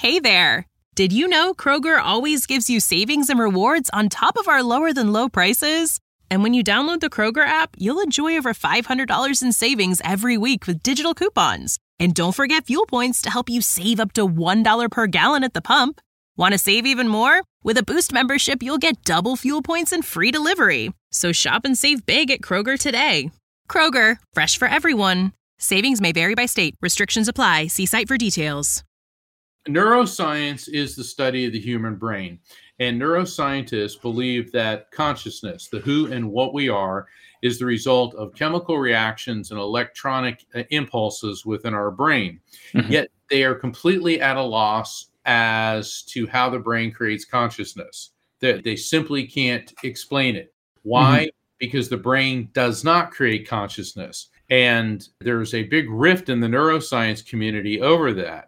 Hey there! Did you know Kroger always gives you savings and rewards on top of our lower-than-low prices? And when you download the Kroger app, you'll enjoy over $500 in savings every week with digital coupons. And don't forget fuel points to help you save up to $1 per gallon at the pump. Want to save even more? With a Boost membership, you'll get double fuel points and free delivery. So shop and save big at Kroger today. Kroger, fresh for everyone. Savings may vary by state. Restrictions apply. See site for details. Neuroscience is the study of the human brain, and neuroscientists believe that consciousness, the who and what we are, is the result of chemical reactions and electronic impulses within our brain. Mm-hmm. Yet they are completely at a loss as to how the brain creates consciousness. They simply can't explain it. Why? Mm-hmm. Because the brain does not create consciousness. And there's a big rift in the neuroscience community over that.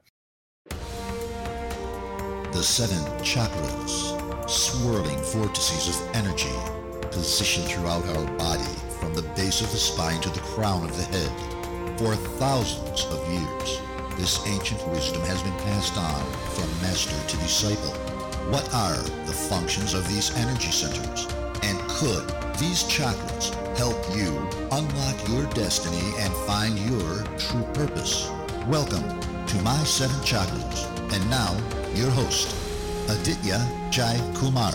The 7 chakras, swirling vortices of energy, positioned throughout our body from the base of the spine to the crown of the head. For thousands of years, this ancient wisdom has been passed on from master to disciple. What are the functions of these energy centers? And could these chakras help you unlock your destiny and find your true purpose? Welcome to My 7 Chakras. And now, your host, Aditya Jai Kumar.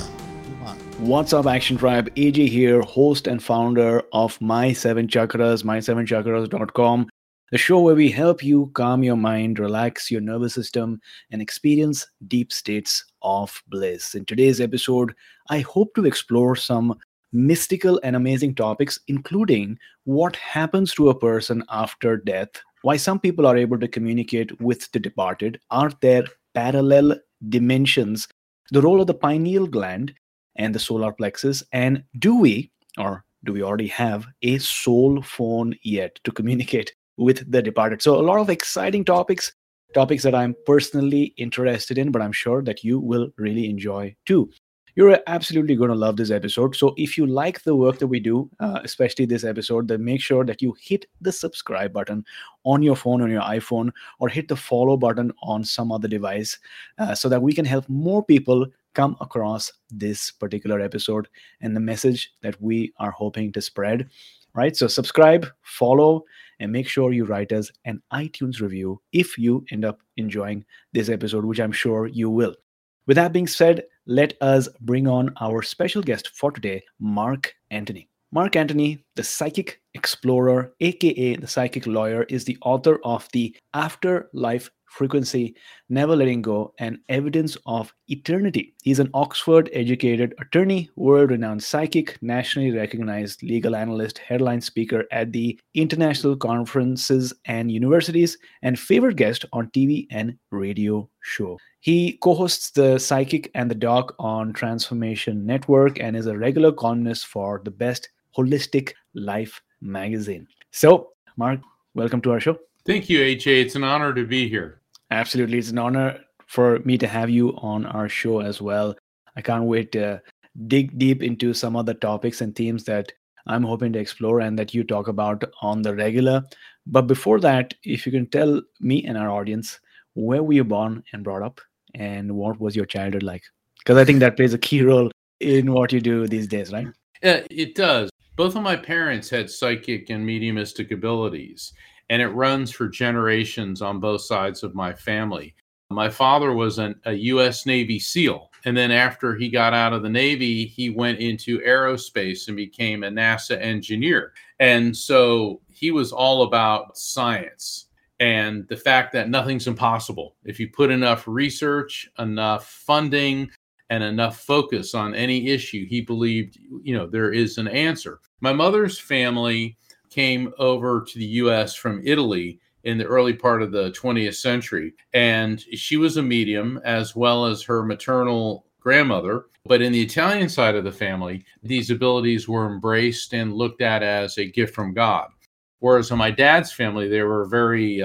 What's up, Action Tribe? AJ here, host and founder of My 7 Chakras, my7chakras.com, the show where we help you calm your mind, relax your nervous system, and experience deep states of bliss. In today's episode, I hope to explore some mystical and amazing topics, including what happens to a person after death, why some people are able to communicate with the departed, are there parallel dimensions, the role of the pineal gland and the solar plexus, and do we already have a soul phone yet to communicate with the departed? So a lot of exciting topics that I'm personally interested in, but I'm sure that you will really enjoy too. You're absolutely going to love this episode. So if you like the work that we do, especially this episode, then make sure that you hit the subscribe button on your phone, on your iPhone, or hit the follow button on some other device so that we can help more people come across this particular episode and the message that we are hoping to spread, right? So subscribe, follow, and make sure you write us an iTunes review if you end up enjoying this episode, which I'm sure you will. With that being said, let us bring on our special guest for today, Mark Antony. Mark Antony, the psychic explorer, aka the psychic lawyer, is the author of The Afterlife Frequency, Never Letting Go, and Evidence of Eternity. He's an Oxford-educated attorney, world-renowned psychic, nationally recognized legal analyst, headline speaker at the international conferences and universities, and favorite guest on TV and radio show. He co-hosts The Psychic and the Doc on Transformation Network and is a regular columnist for the Best Holistic Life magazine. So, Mark, welcome to our show. Thank you, AJ. It's an honor to be here. Absolutely. It's an honor for me to have you on our show as well. I can't wait to dig deep into some of the topics and themes that I'm hoping to explore and that you talk about on the regular. But before that, if you can tell me and our audience, where were you born and brought up, and what was your childhood like? Because I think that plays a key role in what you do these days, right? It does. Both of my parents had psychic and mediumistic abilities, and it runs for generations on both sides of my family. My father was a U.S. Navy SEAL, and then after he got out of the Navy, he went into aerospace and became a NASA engineer. And so he was all about science and the fact that nothing's impossible. If you put enough research, enough funding, and enough focus on any issue, he believed, there is an answer. My mother's family came over to the U.S. from Italy in the early part of the 20th century. And she was a medium as well as her maternal grandmother. But in the Italian side of the family, these abilities were embraced and looked at as a gift from God. Whereas in my dad's family, they were very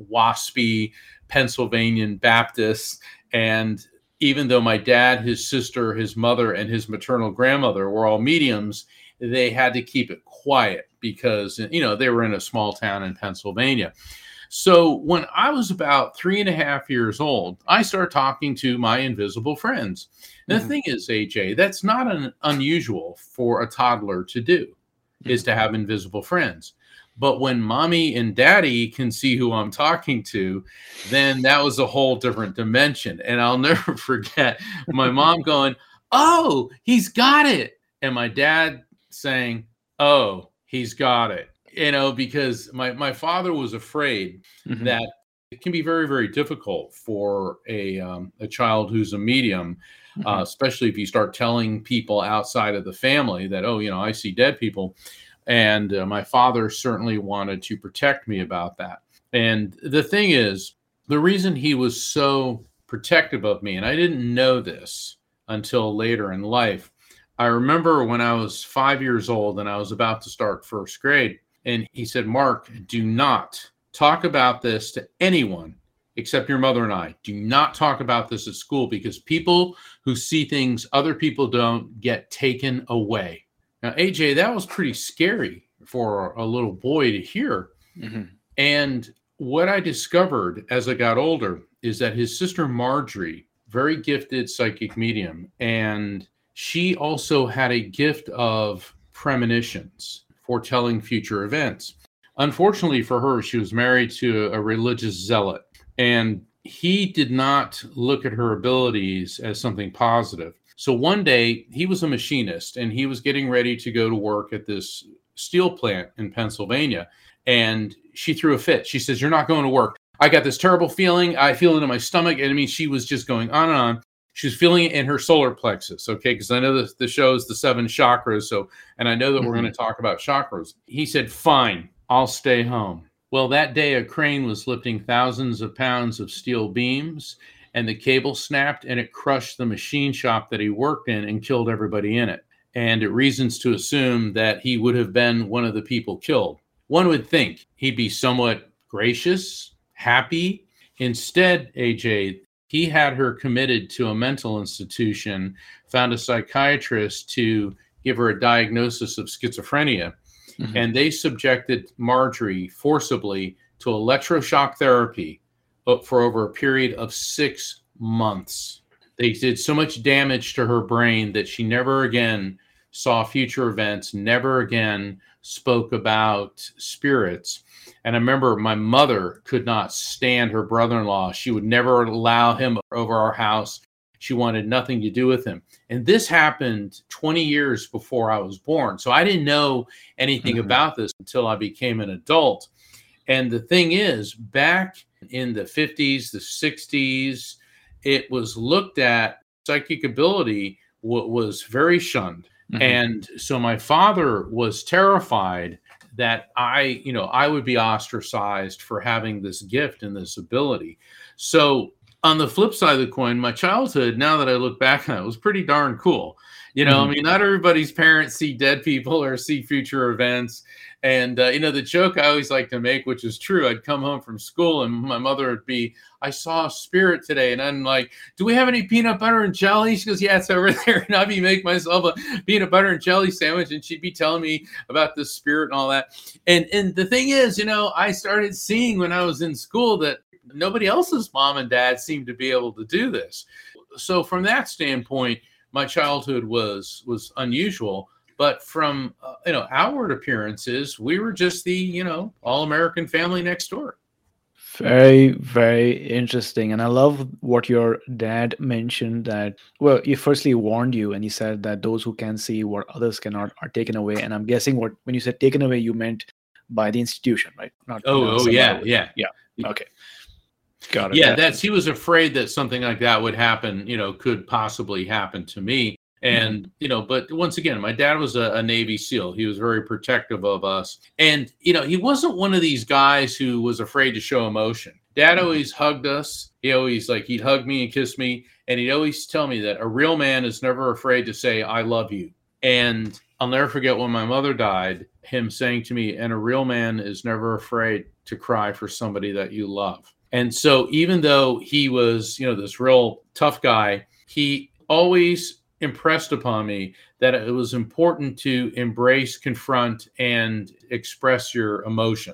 waspy Pennsylvanian Baptists. And even though my dad, his sister, his mother, and his maternal grandmother were all mediums, they had to keep it quiet because, they were in a small town in Pennsylvania. So when I was about 3.5 years old, I started talking to my invisible friends. And the thing is, AJ, that's not unusual for a toddler to do, is to have invisible friends. But when mommy and daddy can see who I'm talking to, then that was a whole different dimension. And I'll never forget my mom going, "Oh, he's got it." And my dad saying, "Oh, he's got it." Because my father was afraid that it can be very, very difficult for a child who's a medium, especially if you start telling people outside of the family that, "Oh, I see dead people." And my father certainly wanted to protect me about that. And the thing is, the reason he was so protective of me, and I didn't know this until later in life. I remember when I was 5 years old and I was about to start first grade, and he said, "Mark, do not talk about this to anyone except your mother and I. Do not talk about this at school, because people who see things other people don't get taken away." Now, AJ, that was pretty scary for a little boy to hear. And what I discovered as I got older is that his sister Marjorie, very gifted psychic medium, and she also had a gift of premonitions, foretelling future events. Unfortunately for her, she was married to a religious zealot, and he did not look at her abilities as something positive. So one day, he was a machinist, and he was getting ready to go to work at this steel plant in Pennsylvania. And she threw a fit. She says, "You're not going to work. I got this terrible feeling. I feel it in my stomach." And I mean, she was just going on and on. She was feeling it in her solar plexus, okay? Because I know the show is the 7 chakras. And I know that we're going to talk about chakras. He said, "Fine, I'll stay home." Well, that day, a crane was lifting thousands of pounds of steel beams, and the cable snapped and it crushed the machine shop that he worked in and killed everybody in it. And it reasons to assume that he would have been one of the people killed. One would think he'd be somewhat gracious, happy. Instead, AJ, he had her committed to a mental institution, found a psychiatrist to give her a diagnosis of schizophrenia. And they subjected Marjorie forcibly to electroshock therapy for over a period of 6 months. They did so much damage to her brain that she never again saw future events, never again spoke about spirits. And I remember my mother could not stand her brother-in-law. She would never allow him over our house. She wanted nothing to do with him. And this happened 20 years before I was born. So I didn't know anything about this until I became an adult. And the thing is, back in the 50s, the 60s, it was looked at, psychic ability was very shunned. And so my father was terrified that I would be ostracized for having this gift and this ability. So on the flip side of the coin, my childhood, now that I look back on it, was pretty darn cool. I mean, not everybody's parents see dead people or see future events. And, the joke I always like to make, which is true, I'd come home from school and my mother would be, "I saw a spirit today." And I'm like, "Do we have any peanut butter and jelly?" She goes, "Yeah, it's over there." And I'd be making myself a peanut butter and jelly sandwich. And she'd be telling me about this spirit and all that. And the thing is, I started seeing when I was in school that nobody else's mom and dad seemed to be able to do this. So from that standpoint, my childhood was unusual. But from, outward appearances, we were just the, all-American family next door. Very, very interesting. And I love what your dad mentioned that, well, he firstly warned you and he said that those who can see what others cannot are taken away. And I'm guessing when you said taken away, you meant by the institution, right? Not, Yeah. Okay. Got it. Yeah, he was afraid that something like that would happen, could possibly happen to me. And, but once again, my dad was a Navy SEAL. He was very protective of us. And, he wasn't one of these guys who was afraid to show emotion. Dad always hugged us. He'd hug me and kiss me. And he'd always tell me that a real man is never afraid to say, "I love you." And I'll never forget when my mother died, him saying to me, "And a real man is never afraid to cry for somebody that you love." And so even though he was, this real tough guy, he always impressed upon me that it was important to embrace, confront, and express your emotions.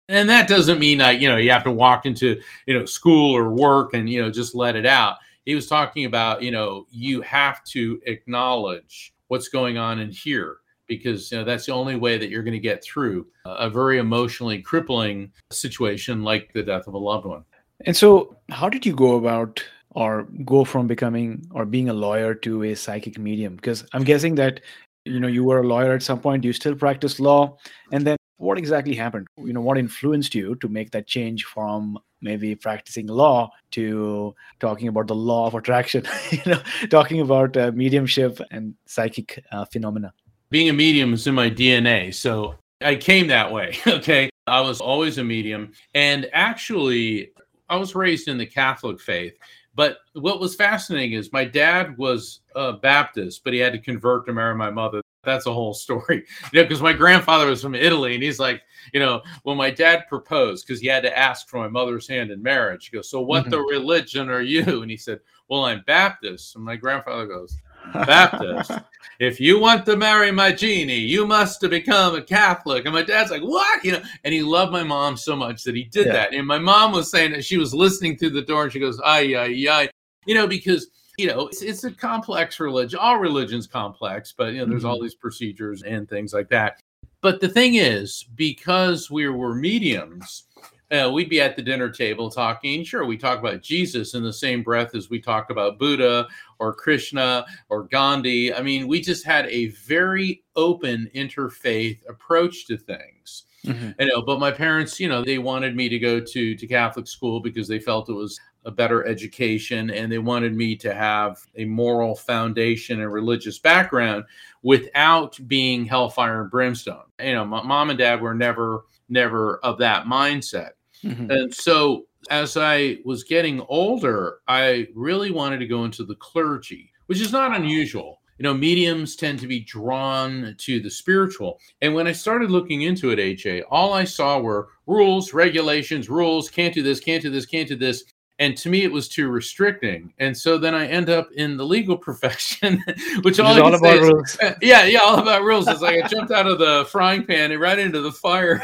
And that doesn't mean that, you have to walk into, school or work and, just let it out. He was talking about, you have to acknowledge what's going on in here, because that's the only way that you're going to get through a very emotionally crippling situation like the death of a loved one. And so how did you go about or go from becoming or being a lawyer to a psychic medium? Because I'm guessing that, you were a lawyer at some point, you still practice law. And then what exactly happened? What influenced you to make that change from maybe practicing law to talking about the law of attraction, talking about mediumship and psychic phenomena? Being a medium is in my DNA. So I came that way. Okay. I was always a medium. And actually, I was raised in the Catholic faith. But what was fascinating is my dad was a Baptist, but he had to convert to marry my mother. That's a whole story, because my grandfather was from Italy, and he's like, when my dad proposed, because he had to ask for my mother's hand in marriage, he goes, "So what the religion are you?" And he said, "Well, I'm Baptist." And my grandfather goes, "Baptist? If you want to marry my genie, you must have become a Catholic." And my dad's like, "What?" And he loved my mom so much that he did that. And my mom was saying that she was listening through the door, and she goes, "Ay, ay, ay," because it's a complex religion. All religion's complex, but there's all these procedures and things like that. But the thing is, because we were mediums, we'd be at the dinner table talking. Sure, we talk about Jesus in the same breath as we talk about Buddha or Krishna or Gandhi. I mean, we just had a very open interfaith approach to things. But my parents, they wanted me to go to Catholic school because they felt it was a better education, and they wanted me to have a moral foundation and religious background without being hellfire and brimstone. My mom and dad were never of that mindset. And so as I was getting older, I really wanted to go into the clergy, which is not unusual. Mediums tend to be drawn to the spiritual. And when I started looking into it, AJ, all I saw were rules, regulations, rules, can't do this, can't do this, can't do this. And to me, it was too restricting. And so then I end up in the legal profession, which all about rules. Yeah, all about rules. It's like I jumped out of the frying pan and right into the fire.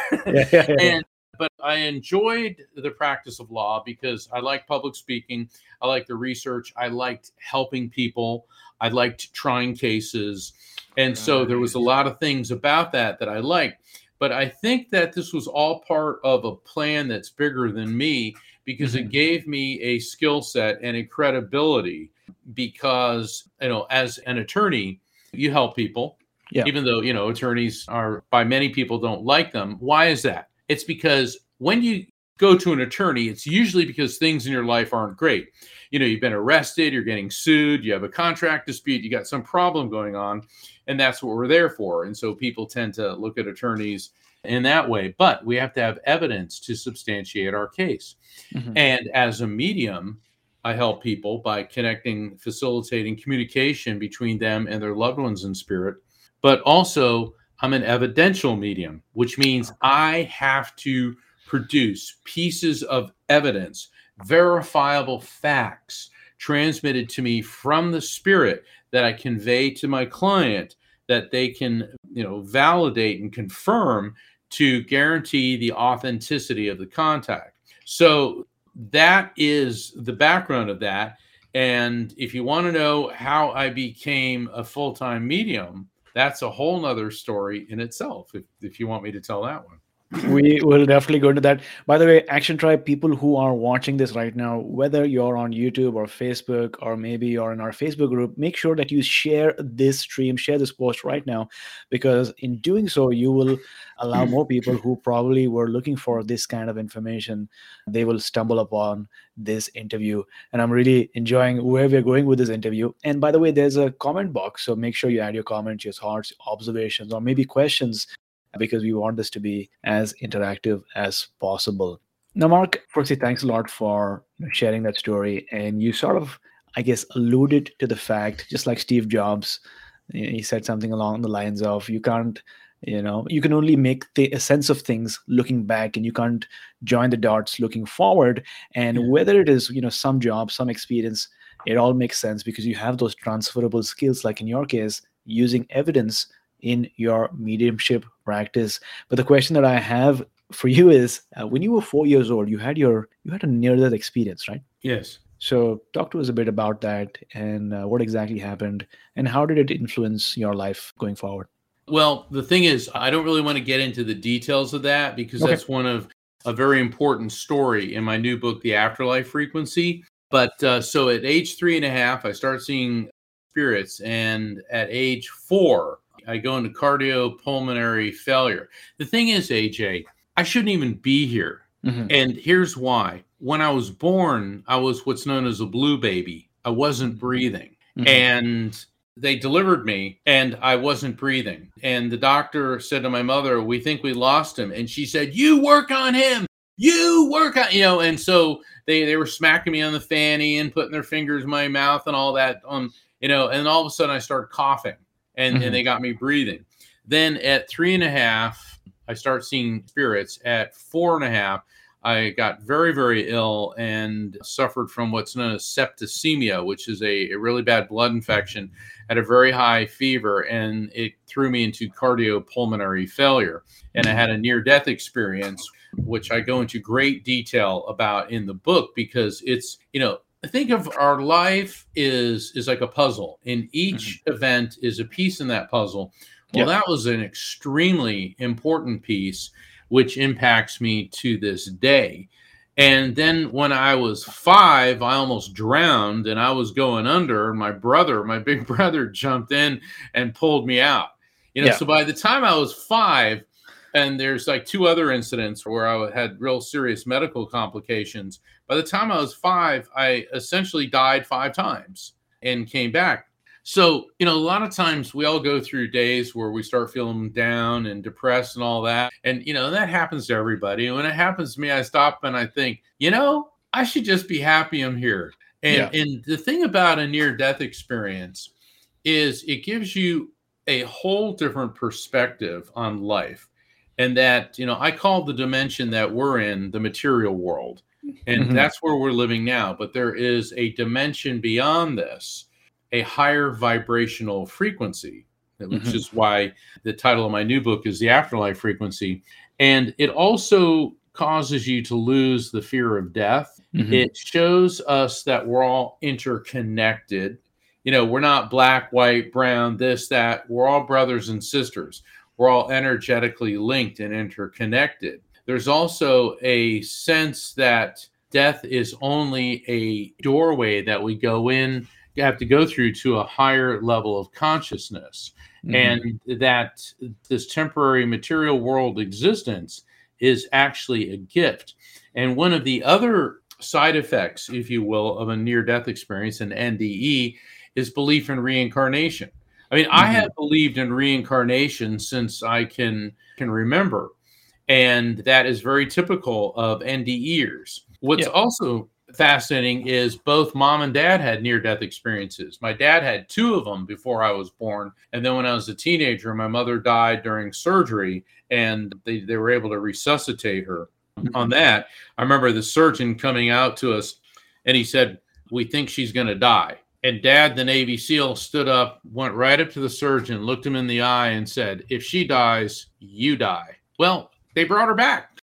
But I enjoyed the practice of law because I like public speaking. I like the research. I liked helping people. I liked trying cases. And so there was a lot of things about that I liked. But I think that this was all part of a plan that's bigger than me, because it gave me a skill set and a credibility, because, as an attorney, you help people, even though, attorneys are, by many people, don't like them. Why is that? It's because when you go to an attorney, it's usually because things in your life aren't great. You've been arrested, you're getting sued, you have a contract dispute, you got some problem going on, and that's what we're there for. And so people tend to look at attorneys in that way, but we have to have evidence to substantiate our case. And as a medium, I help people by connecting, facilitating communication between them and their loved ones in spirit. But also, I'm an evidential medium, which means I have to produce pieces of evidence, verifiable facts transmitted to me from the spirit that I convey to my client, that they can, validate and confirm to guarantee the authenticity of the contact. So that is the background of that. And if you want to know how I became a full-time medium, that's a whole nother story in itself, if you want me to tell that one. We will definitely go into that. By the way, Action Tribe, people who are watching this right now, whether you're on YouTube or Facebook, or maybe you're in our Facebook group, make sure that you share this stream, share this post right now, because in doing so, you will allow more people who probably were looking for this kind of information. They will stumble upon this interview. And I'm really enjoying where we're going with this interview. And by the way, there's a comment box. So make sure you add your comments, your thoughts, observations, or maybe questions, because we want this to be as interactive as possible. Now, Mark, firstly, thanks a lot for sharing that story. And you sort of, I guess, alluded to the fact, just like Steve Jobs, he said something along the lines of, you can't, you can only make a sense of things looking back, and you can't join the dots looking forward. And whether it is, some job, some experience, it all makes sense because you have those transferable skills, like in your case, using evidence in your mediumship practice. But the question that I have for you is when you were 4 years old, you had a near-death experience, right? Yes. So talk to us a bit about that and what exactly happened and how did it influence your life going forward? Well, the thing is, I don't really want to get into the details of that because Okay. that's one of a very important story in my new book, The Afterlife Frequency. But so at age 3.5, I start seeing spirits. And at age 4, I go into cardiopulmonary failure. The thing is, AJ, I shouldn't even be here. Mhm. And here's why. When I was born, I was what's known as a blue baby. I wasn't breathing. Mhm. And they delivered me and I wasn't breathing. And the doctor said to my mother, we think we lost him. And she said, you work on him. You work on, and so they were smacking me on the fanny and putting their fingers in my mouth and all that and all of a sudden I started coughing and they got me breathing. Then at 3.5, I start seeing spirits. At 4.5, I got very, very ill and suffered from what's known as septicemia, which is a really bad blood infection, had a very high fever, and it threw me into cardiopulmonary failure. And I had a near-death experience, which I go into great detail about in the book because it's, think of our life is like a puzzle, and each event is a piece in that puzzle. Well, that was an extremely important piece, which impacts me to this day. And then when I was 5, I almost drowned and I was going under. And my big brother jumped in and pulled me out. So by the time I was 5, and there's like 2 other incidents where I had real serious medical complications. By the time I was 5, I essentially died 5 times and came back. So, a lot of times we all go through days where we start feeling down and depressed and all that. And, that happens to everybody. And when it happens to me, I stop and I think, I should just be happy I'm here. And the thing about a near-death experience is it gives you a whole different perspective on life. And that, I call the dimension that we're in the material world. And that's where we're living now. But there is a dimension beyond this, a higher vibrational frequency, which is why the title of my new book is The Afterlife Frequency. And it also causes you to lose the fear of death. It shows us that we're all interconnected. We're not black, white, brown, this, that. We're all brothers and sisters. We're all energetically linked and interconnected. There's also a sense that death is only a doorway that we go in, have to go through to a higher level of consciousness, and that this temporary material world existence is actually a gift. And one of the other side effects, if you will, of a near-death experience, an NDE, is belief in reincarnation. I mean, I have believed in reincarnation since I can remember, and that is very typical of NDEers. What's also fascinating is both mom and dad had near-death experiences. My dad had 2 of them before I was born, and then when I was a teenager, my mother died during surgery, and they were able to resuscitate her. On that, I remember the surgeon coming out to us, and he said, "We think she's going to die." And Dad, the Navy SEAL, stood up, went right up to the surgeon, looked him in the eye, and said, "If she dies, you die." Well, they brought her back.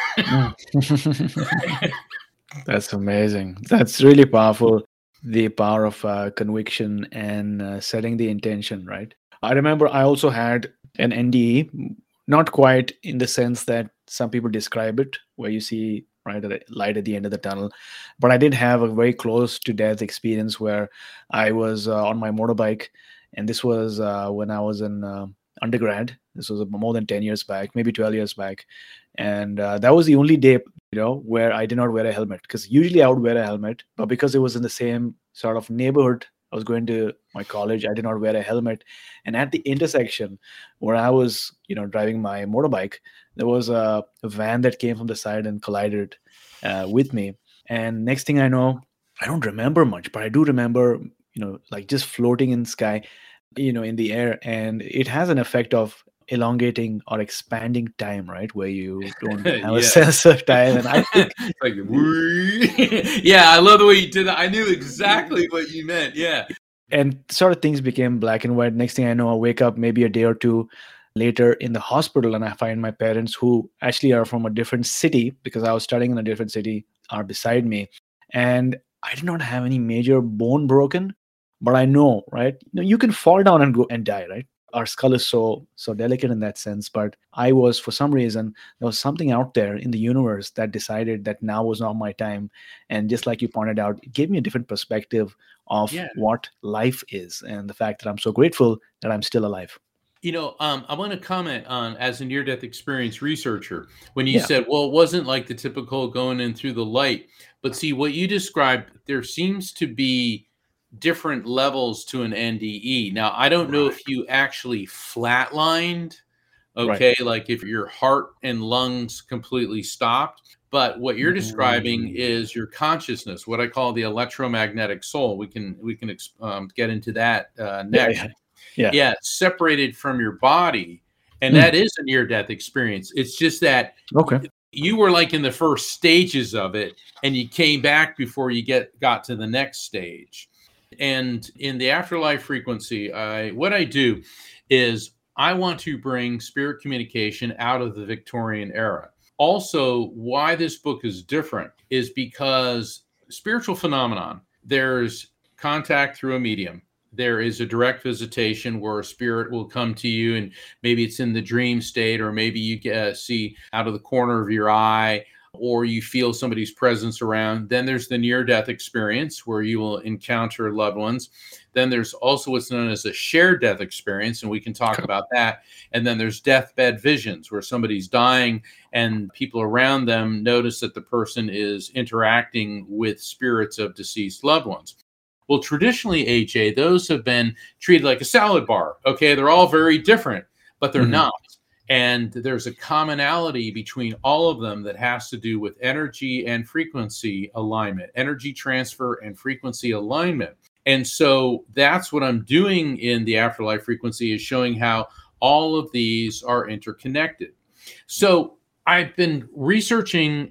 That's amazing. That's really powerful. The power of conviction and setting the intention, right? I remember I also had an NDE, not quite in the sense that some people describe it, where you see a light at the end of the tunnel. But I did have a very close to death experience where I was on my motorbike. And this was when I was in undergrad. This was more than 10 years back, maybe 12 years back. And that was the only day, where I did not wear a helmet, because usually I would wear a helmet, but because it was in the same sort of neighborhood, I was going to my college, I did not wear a helmet. And at the intersection where I was, driving my motorbike, there was a van that came from the side and collided with me. And next thing I know, I don't remember much, but I do remember, like just floating in the sky, in the air. And it has an effect of elongating or expanding time, right? Where you don't have a sense of time. And I think like, yeah, I love the way you did that. I knew exactly what you meant. Yeah. And sort of things became black and white. Next thing I know, I wake up maybe a day or 2 later in the hospital, and I find my parents, who actually are from a different city because I was studying in a different city, are beside me. And I did not have any major bone broken, but I know, right? You can fall down and go and die, right? Our skull is so delicate in that sense. But I was, for some reason, there was something out there in the universe that decided that now was not my time. And just like you pointed out, it gave me a different perspective of what life is, and the fact that I'm so grateful that I'm still alive. I want to comment on, as a near-death experience researcher, when you said, well, it wasn't like the typical going in through the light. But see, what you described, there seems to be different levels to an NDE. Now, I don't know if you actually flatlined, like if your heart and lungs completely stopped. But what you're describing is your consciousness, what I call the electromagnetic soul. We can get into that next. Separated from your body, and that is a near-death experience. It's just that you were like in the first stages of it, and you came back before you got to the next stage. And in the afterlife frequency, what I do is I want to bring spirit communication out of the Victorian era. Also, why this book is different is because spiritual phenomenon, there's contact through a medium. There is a direct visitation where a spirit will come to you, and maybe it's in the dream state, or maybe you see out of the corner of your eye, or you feel somebody's presence around. Then there's the near-death experience where you will encounter loved ones. Then there's also what's known as a shared death experience, and we can talk about that. And then there's deathbed visions where somebody's dying and people around them notice that the person is interacting with spirits of deceased loved ones. Well, traditionally, AJ, those have been treated like a salad bar. Okay, they're all very different, but they're not. And there's a commonality between all of them that has to do with energy and frequency alignment, energy transfer and frequency alignment. And so that's what I'm doing in the Afterlife Frequency, is showing how all of these are interconnected. So I've been researching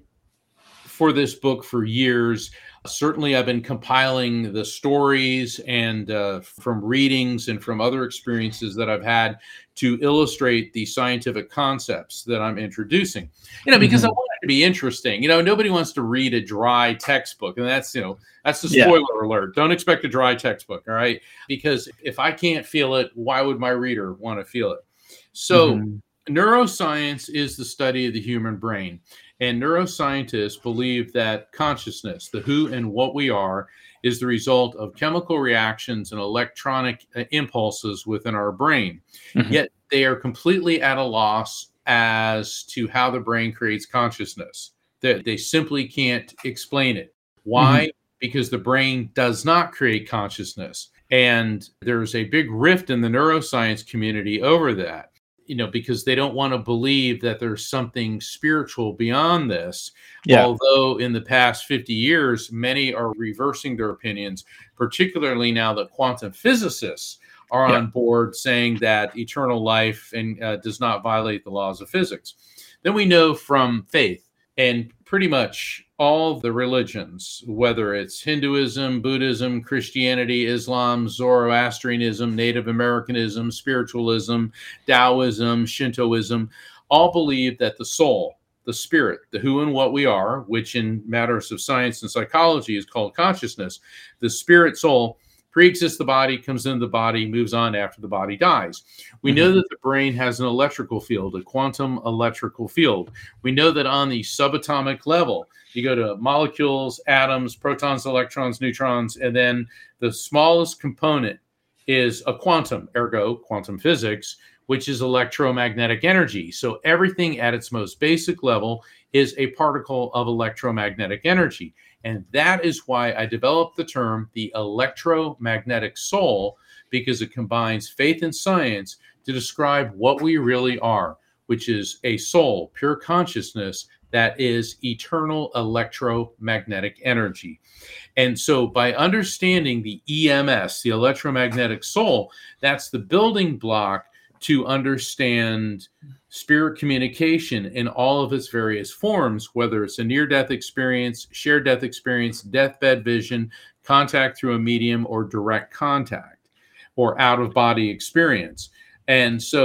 for this book for years. Certainly, I've been compiling the stories and from readings and from other experiences that I've had to illustrate the scientific concepts that I'm introducing. Because I want it to be interesting. Nobody wants to read a dry textbook, and that's the spoiler alert. Don't expect a dry textbook, all right? Because if I can't feel it, why would my reader want to feel it? So, neuroscience is the study of the human brain. And neuroscientists believe that consciousness, the who and what we are, is the result of chemical reactions and electronic impulses within our brain. Yet they are completely at a loss as to how the brain creates consciousness. They simply can't explain it. Why? Because the brain does not create consciousness. And there's a big rift in the neuroscience community over that. Because they don't want to believe that there's something spiritual beyond this. Although in the past 50 years, many are reversing their opinions, particularly now that quantum physicists are on board saying that eternal life and does not violate the laws of physics. Then we know from faith and pretty much all the religions, whether it's Hinduism, Buddhism, Christianity, Islam, Zoroastrianism, Native Americanism, spiritualism, Taoism, Shintoism, all believe that the soul, the spirit, the who and what we are, which in matters of science and psychology is called consciousness, the spirit soul pre-exists the body, comes into the body, moves on after the body dies. We know that the brain has an electrical field, a quantum electrical field. We know that on the subatomic level, you go to molecules, atoms, protons, electrons, neutrons, and then the smallest component is a quantum, ergo quantum physics, which is electromagnetic energy. So everything at its most basic level is a particle of electromagnetic energy. And that is why I developed the term the electromagnetic soul, because it combines faith and science to describe what we really are, which is a soul, pure consciousness that is eternal electromagnetic energy. And so by understanding the EMS, the electromagnetic soul, that's the building block to understand spirit communication in all of its various forms, whether it's a near-death experience, shared death experience, deathbed vision, contact through a medium, or direct contact, or out-of-body experience. And so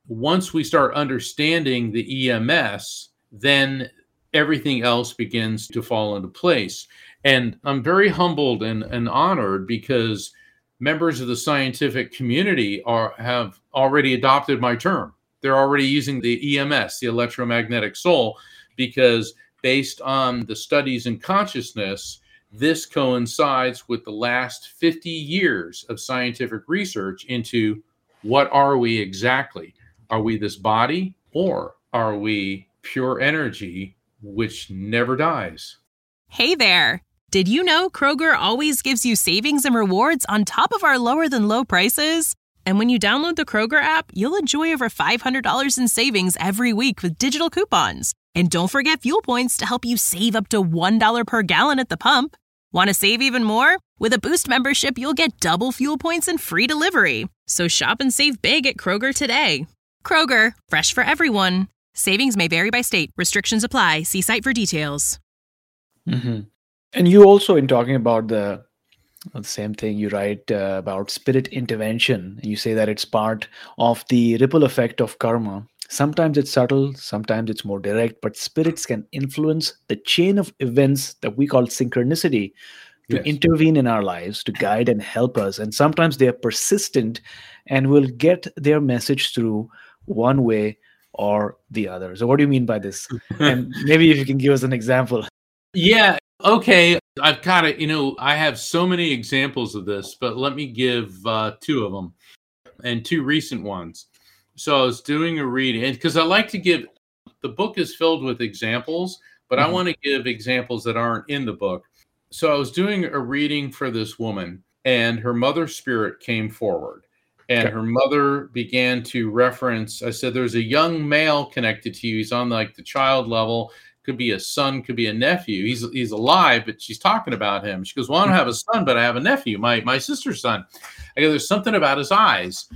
once we start understanding the EMS, then everything else begins to fall into place. And I'm very humbled and honored because members of the scientific community have already adopted my term. They're already using the EMS, the electromagnetic soul, because based on the studies in consciousness, this coincides with the last 50 years of scientific research into what are we exactly? Are we this body, or are we pure energy which never dies? Hey there! Did you know Kroger always gives you savings and rewards on top of our lower than low prices? And when you download the Kroger app, you'll enjoy over $500 in savings every week with digital coupons. And don't forget fuel points to help you save up to $1 per gallon at the pump. Want to save even more? With a Boost membership, you'll get double fuel points and free delivery. So shop and save big at Kroger today. Kroger, fresh for everyone. Savings may vary by state. Restrictions apply. See site for details. Mm-hmm. And you also, in talking about the same thing, you write about spirit intervention. You say that it's part of the ripple effect of karma. Sometimes it's subtle, sometimes it's more direct, but spirits can influence the chain of events that we call synchronicity to intervene in our lives, to guide and help us. And sometimes they are persistent and will get their message through one way or the other. So what do you mean by this? And maybe if you can give us an example. Yeah. Okay. I've got it. I have so many examples of this, but let me give two of them and two recent ones. So I was doing a reading, and because I like to give, the book is filled with examples, but I want to give examples that aren't in the book. So I was doing a reading for this woman, and her mother spirit came forward. And her mother began to reference, I said, there's a young male connected to you. He's on like the child level. Could be a son, could be a nephew. He's alive, but she's talking about him. She goes, well, I don't have a son, but I have a nephew, my sister's son. I go, there's something about his eyes,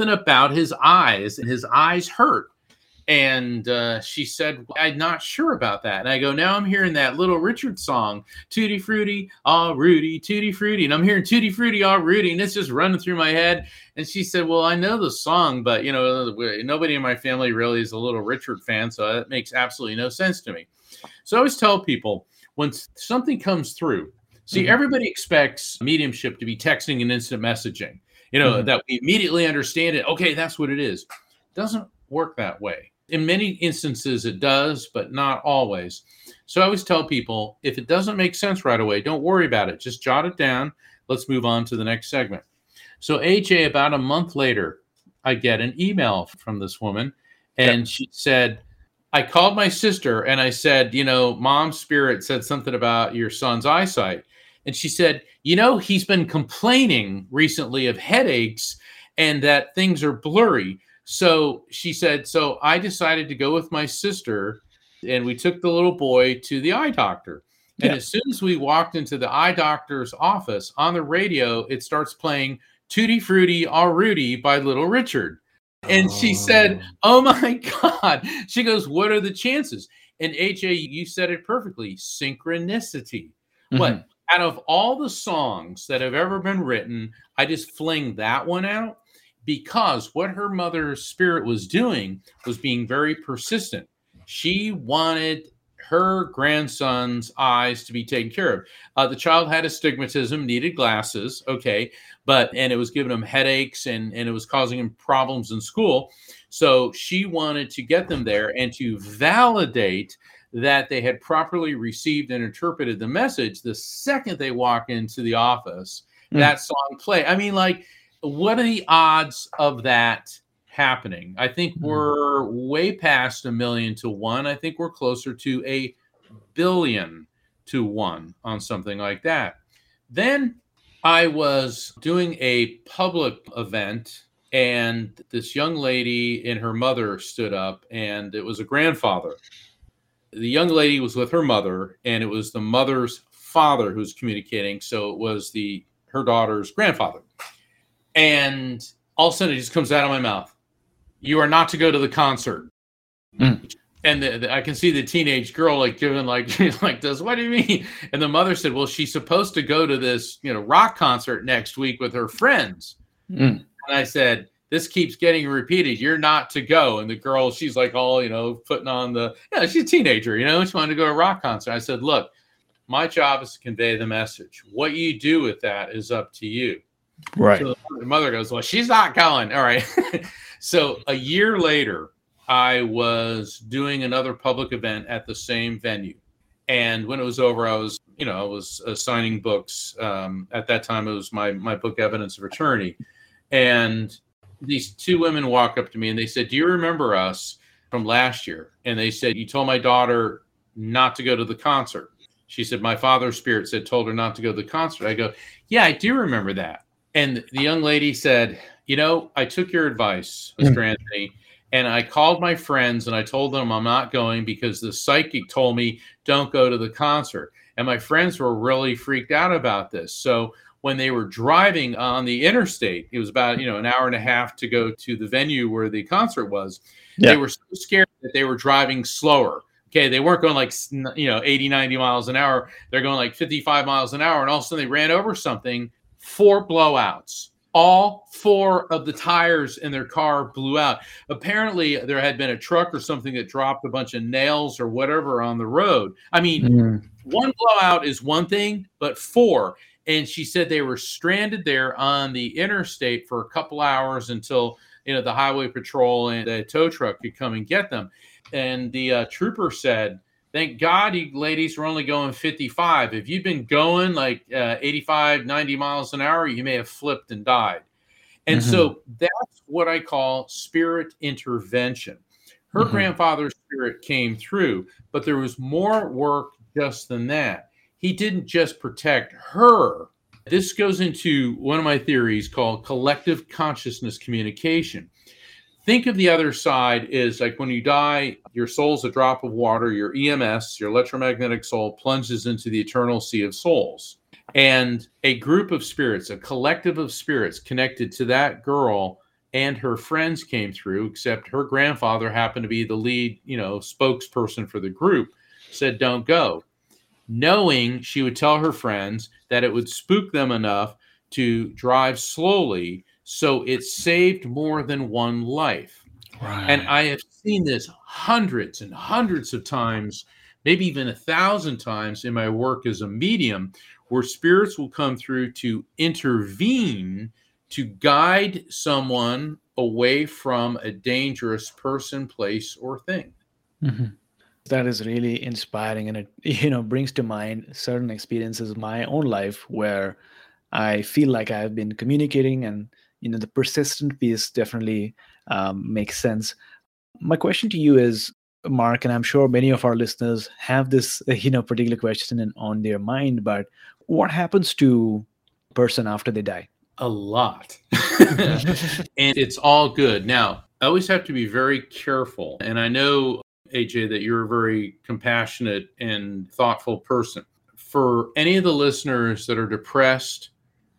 and his eyes hurt. And she said, I'm not sure about that. And I go, now I'm hearing that Little Richard song, Tutti Frutti, all Rudy, Tutti Frutti. And I'm hearing Tutti Frutti, all Rudy, and it's just running through my head. And she said, well, I know the song, but, nobody in my family really is a Little Richard fan, so that makes absolutely no sense to me. So I always tell people, when something comes through, see, everybody expects mediumship to be texting and instant messaging, that we immediately understand it. Okay, that's what it is. It doesn't work that way. In many instances, it does, but not always. So I always tell people, if it doesn't make sense right away, don't worry about it. Just jot it down. Let's move on to the next segment. So AJ, about a month later, I get an email from this woman, and she said, I called my sister and I said, Mom's spirit said something about your son's eyesight. And she said, he's been complaining recently of headaches and that things are blurry. So she said, so I decided to go with my sister, and we took the little boy to the eye doctor. And as soon as we walked into the eye doctor's office, on the radio, it starts playing Tutti Frutti, all Rudy by Little Richard. And she said, oh my God. She goes, what are the chances? And AJ, you said it perfectly. Synchronicity. What? Out of all the songs that have ever been written, I just fling that one out because what her mother's spirit was doing was being very persistent. She wanted her grandson's eyes to be taken care of. The child had astigmatism, needed glasses, and it was giving him headaches and it was causing him problems in school. So she wanted to get them there and to validate that they had properly received and interpreted the message. The second they walk into the office, that song play. I mean, what are the odds of that happening? I think we're way past 1,000,000 to 1. I think we're closer to 1,000,000,000 to 1 on something like that. Then I was doing a public event, and this young lady and her mother stood up, and it was a grandfather. The young lady was with her mother, and it was the mother's father who was communicating. So it was her daughter's grandfather. And all of a sudden it just comes out of my mouth. You are not to go to the concert. And I can see the teenage girl giving this. What do you mean? And the mother said, well, she's supposed to go to this, rock concert next week with her friends. And I said, this keeps getting repeated. You're not to go. And the girl, she's like all, putting on she's a teenager, she wanted to go to a rock concert. I said, look, my job is to convey the message. What you do with that is up to you. Right. So the mother goes, well, she's not going. All right. So a year later, I was doing another public event at the same venue. And when it was over, I was signing books. At that time, it was my book, Evidence of Eternity. And these two women walk up to me and they said, do you remember us from last year? And they said, you told my daughter not to go to the concert. She said, my father's spirit told her not to go to the concert. I go, yeah, I do remember that. And the young lady said, I took your advice, Mr. Anthony, and I called my friends and I told them I'm not going because the psychic told me don't go to the concert. And my friends were really freaked out about this. So when they were driving on the interstate, it was about, an hour and a half to go to the venue where the concert was. Yeah. They were so scared that they were driving slower. Okay, they weren't going 80, 90 miles an hour. They're going 55 miles an hour. And all of a sudden they ran over something, 4 blowouts. All 4 of the tires in their car blew out. Apparently, there had been a truck or something that dropped a bunch of nails or whatever on the road. I mean, 1 blowout is one thing, but 4. And she said they were stranded there on the interstate for a couple hours until, the highway patrol and the tow truck could come and get them. And the trooper said, thank God you ladies were only going 55. If you'd been going 85, 90 miles an hour, you may have flipped and died. And so that's what I call spirit intervention. Her grandfather's spirit came through, but there was more work just than that. He didn't just protect her. This goes into one of my theories called collective consciousness communication. Think of the other side is like when you die, your soul's a drop of water, your EMS, your electromagnetic soul plunges into the eternal sea of souls. And a group of spirits, a collective of spirits connected to that girl and her friends came through, except her grandfather happened to be the lead, spokesperson for the group, said, don't go. Knowing she would tell her friends that it would spook them enough to drive slowly, so it saved more than one life. Right. And I have seen this hundreds and hundreds of times, maybe even 1,000 times in my work as a medium, where spirits will come through to intervene to guide someone away from a dangerous person, place, or thing. That is really inspiring, and it brings to mind certain experiences of my own life where I feel like I've been communicating, and the persistent piece definitely makes sense. My question to you is, Mark, and I'm sure many of our listeners have this particular question on their mind, but what happens to a person after they die? A lot. And it's all good. Now, I always have to be very careful, and I know, AJ, that you're a very compassionate and thoughtful person. For any of the listeners that are depressed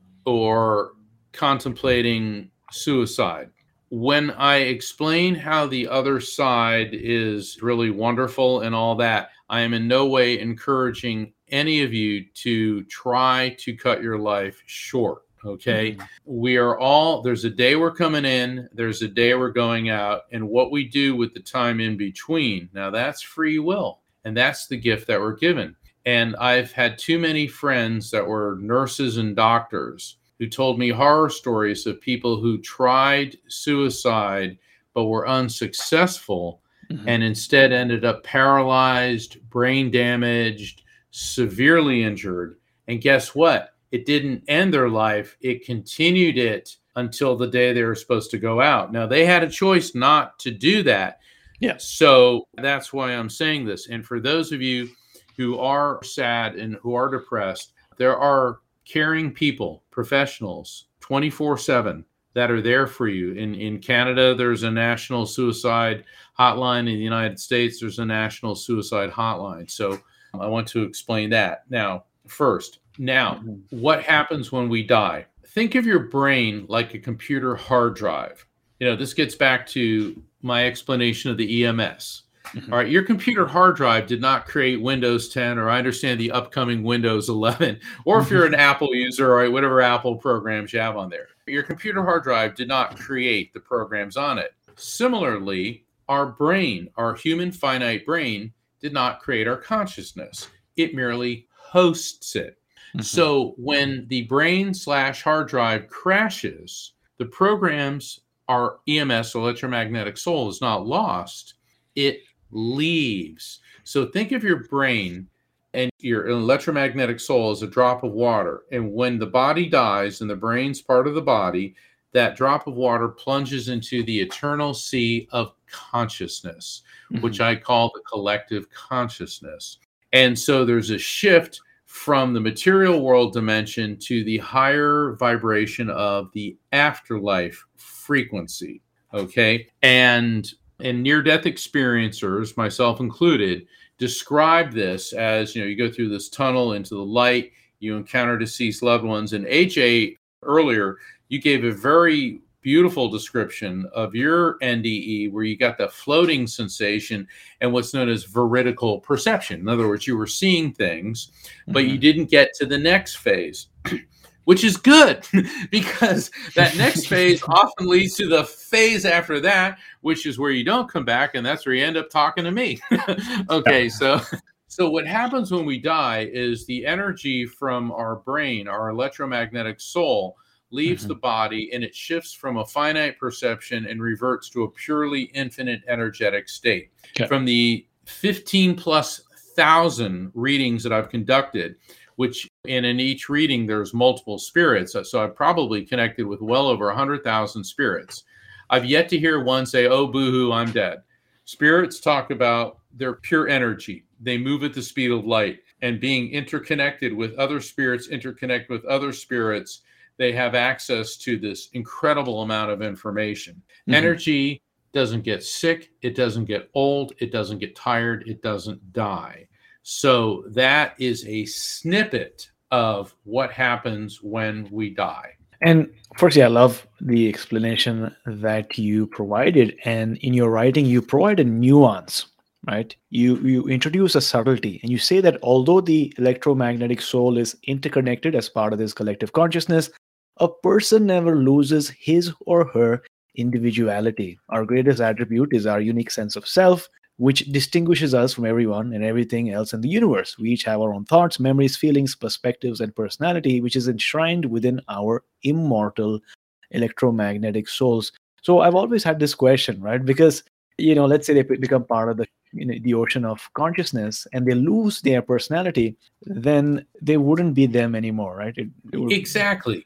or contemplating suicide, when I explain how the other side is really wonderful and all that, I am in no way encouraging any of you to try to cut your life short. Okay. We are all, there's a day we're coming in, there's a day we're going out, and what we do with the time in between. Now that's free will, and that's the gift that we're given. And I've had too many friends that were nurses and doctors who told me horror stories of people who tried suicide but were unsuccessful and instead ended up paralyzed, brain damaged, severely injured. And guess what? It didn't end their life. It continued it until the day they were supposed to go out. Now, they had a choice not to do that. Yeah. So that's why I'm saying this. And for those of you who are sad and who are depressed, there are caring people, professionals, 24/7 that are there for you. In Canada, there's a national suicide hotline. In the United States, there's a national suicide hotline. So I want to explain that. Now, first, what happens when we die? Think of your brain like a computer hard drive. This gets back to my explanation of the EMS. All right, your computer hard drive did not create Windows 10, or I understand the upcoming Windows 11, or if you're an Apple user, or whatever Apple programs you have on there. Your computer hard drive did not create the programs on it. Similarly, our brain, our human finite brain, did not create our consciousness. It merely hosts it. So when the brain/hard drive crashes, the programs, our EMS, electromagnetic soul, is not lost. It leaves. So think of your brain and your electromagnetic soul as a drop of water. And when the body dies and the brain's part of the body, that drop of water plunges into the eternal sea of consciousness, which I call the collective consciousness. And so there's a shift from the material world dimension to the higher vibration of the afterlife frequency. Okay. And near-death experiencers, myself included, describe this as, you go through this tunnel into the light, you encounter deceased loved ones. And AJ, earlier, you gave a very beautiful description of your NDE where you got the floating sensation and what's known as veridical perception. In other words, you were seeing things, but you didn't get to the next phase, which is good because that next phase often leads to the phase after that, which is where you don't come back. And that's where you end up talking to me. Okay. So what happens when we die is the energy from our brain, our electromagnetic soul, leaves the body, and it shifts from a finite perception and reverts to a purely infinite energetic state. Okay. From the 15,000+ readings that I've conducted, which in each reading there's multiple spirits, so I've probably connected with well over 100,000 spirits. I've yet to hear one say, "Oh, boo-hoo, I'm dead." Spirits talk about their pure energy. They move at the speed of light, and being interconnected with other spirits, interconnect with other spirits, they have access to this incredible amount of information. Energy doesn't get sick. It doesn't get old. It doesn't get tired. It doesn't die. So that is a snippet of what happens when we die. And firstly, I love the explanation that you provided. And in your writing, you provide a nuance, right? You introduce a subtlety, and you say that although the electromagnetic soul is interconnected as part of this collective consciousness, a person never loses his or her individuality. Our greatest attribute is our unique sense of self, which distinguishes us from everyone and everything else in the universe. We each have our own thoughts, memories, feelings, perspectives, and personality, which is enshrined within our immortal electromagnetic souls. So I've always had this question, right? Because, let's say they become part of the ocean of consciousness and they lose their personality, then they wouldn't be them anymore, right? Exactly.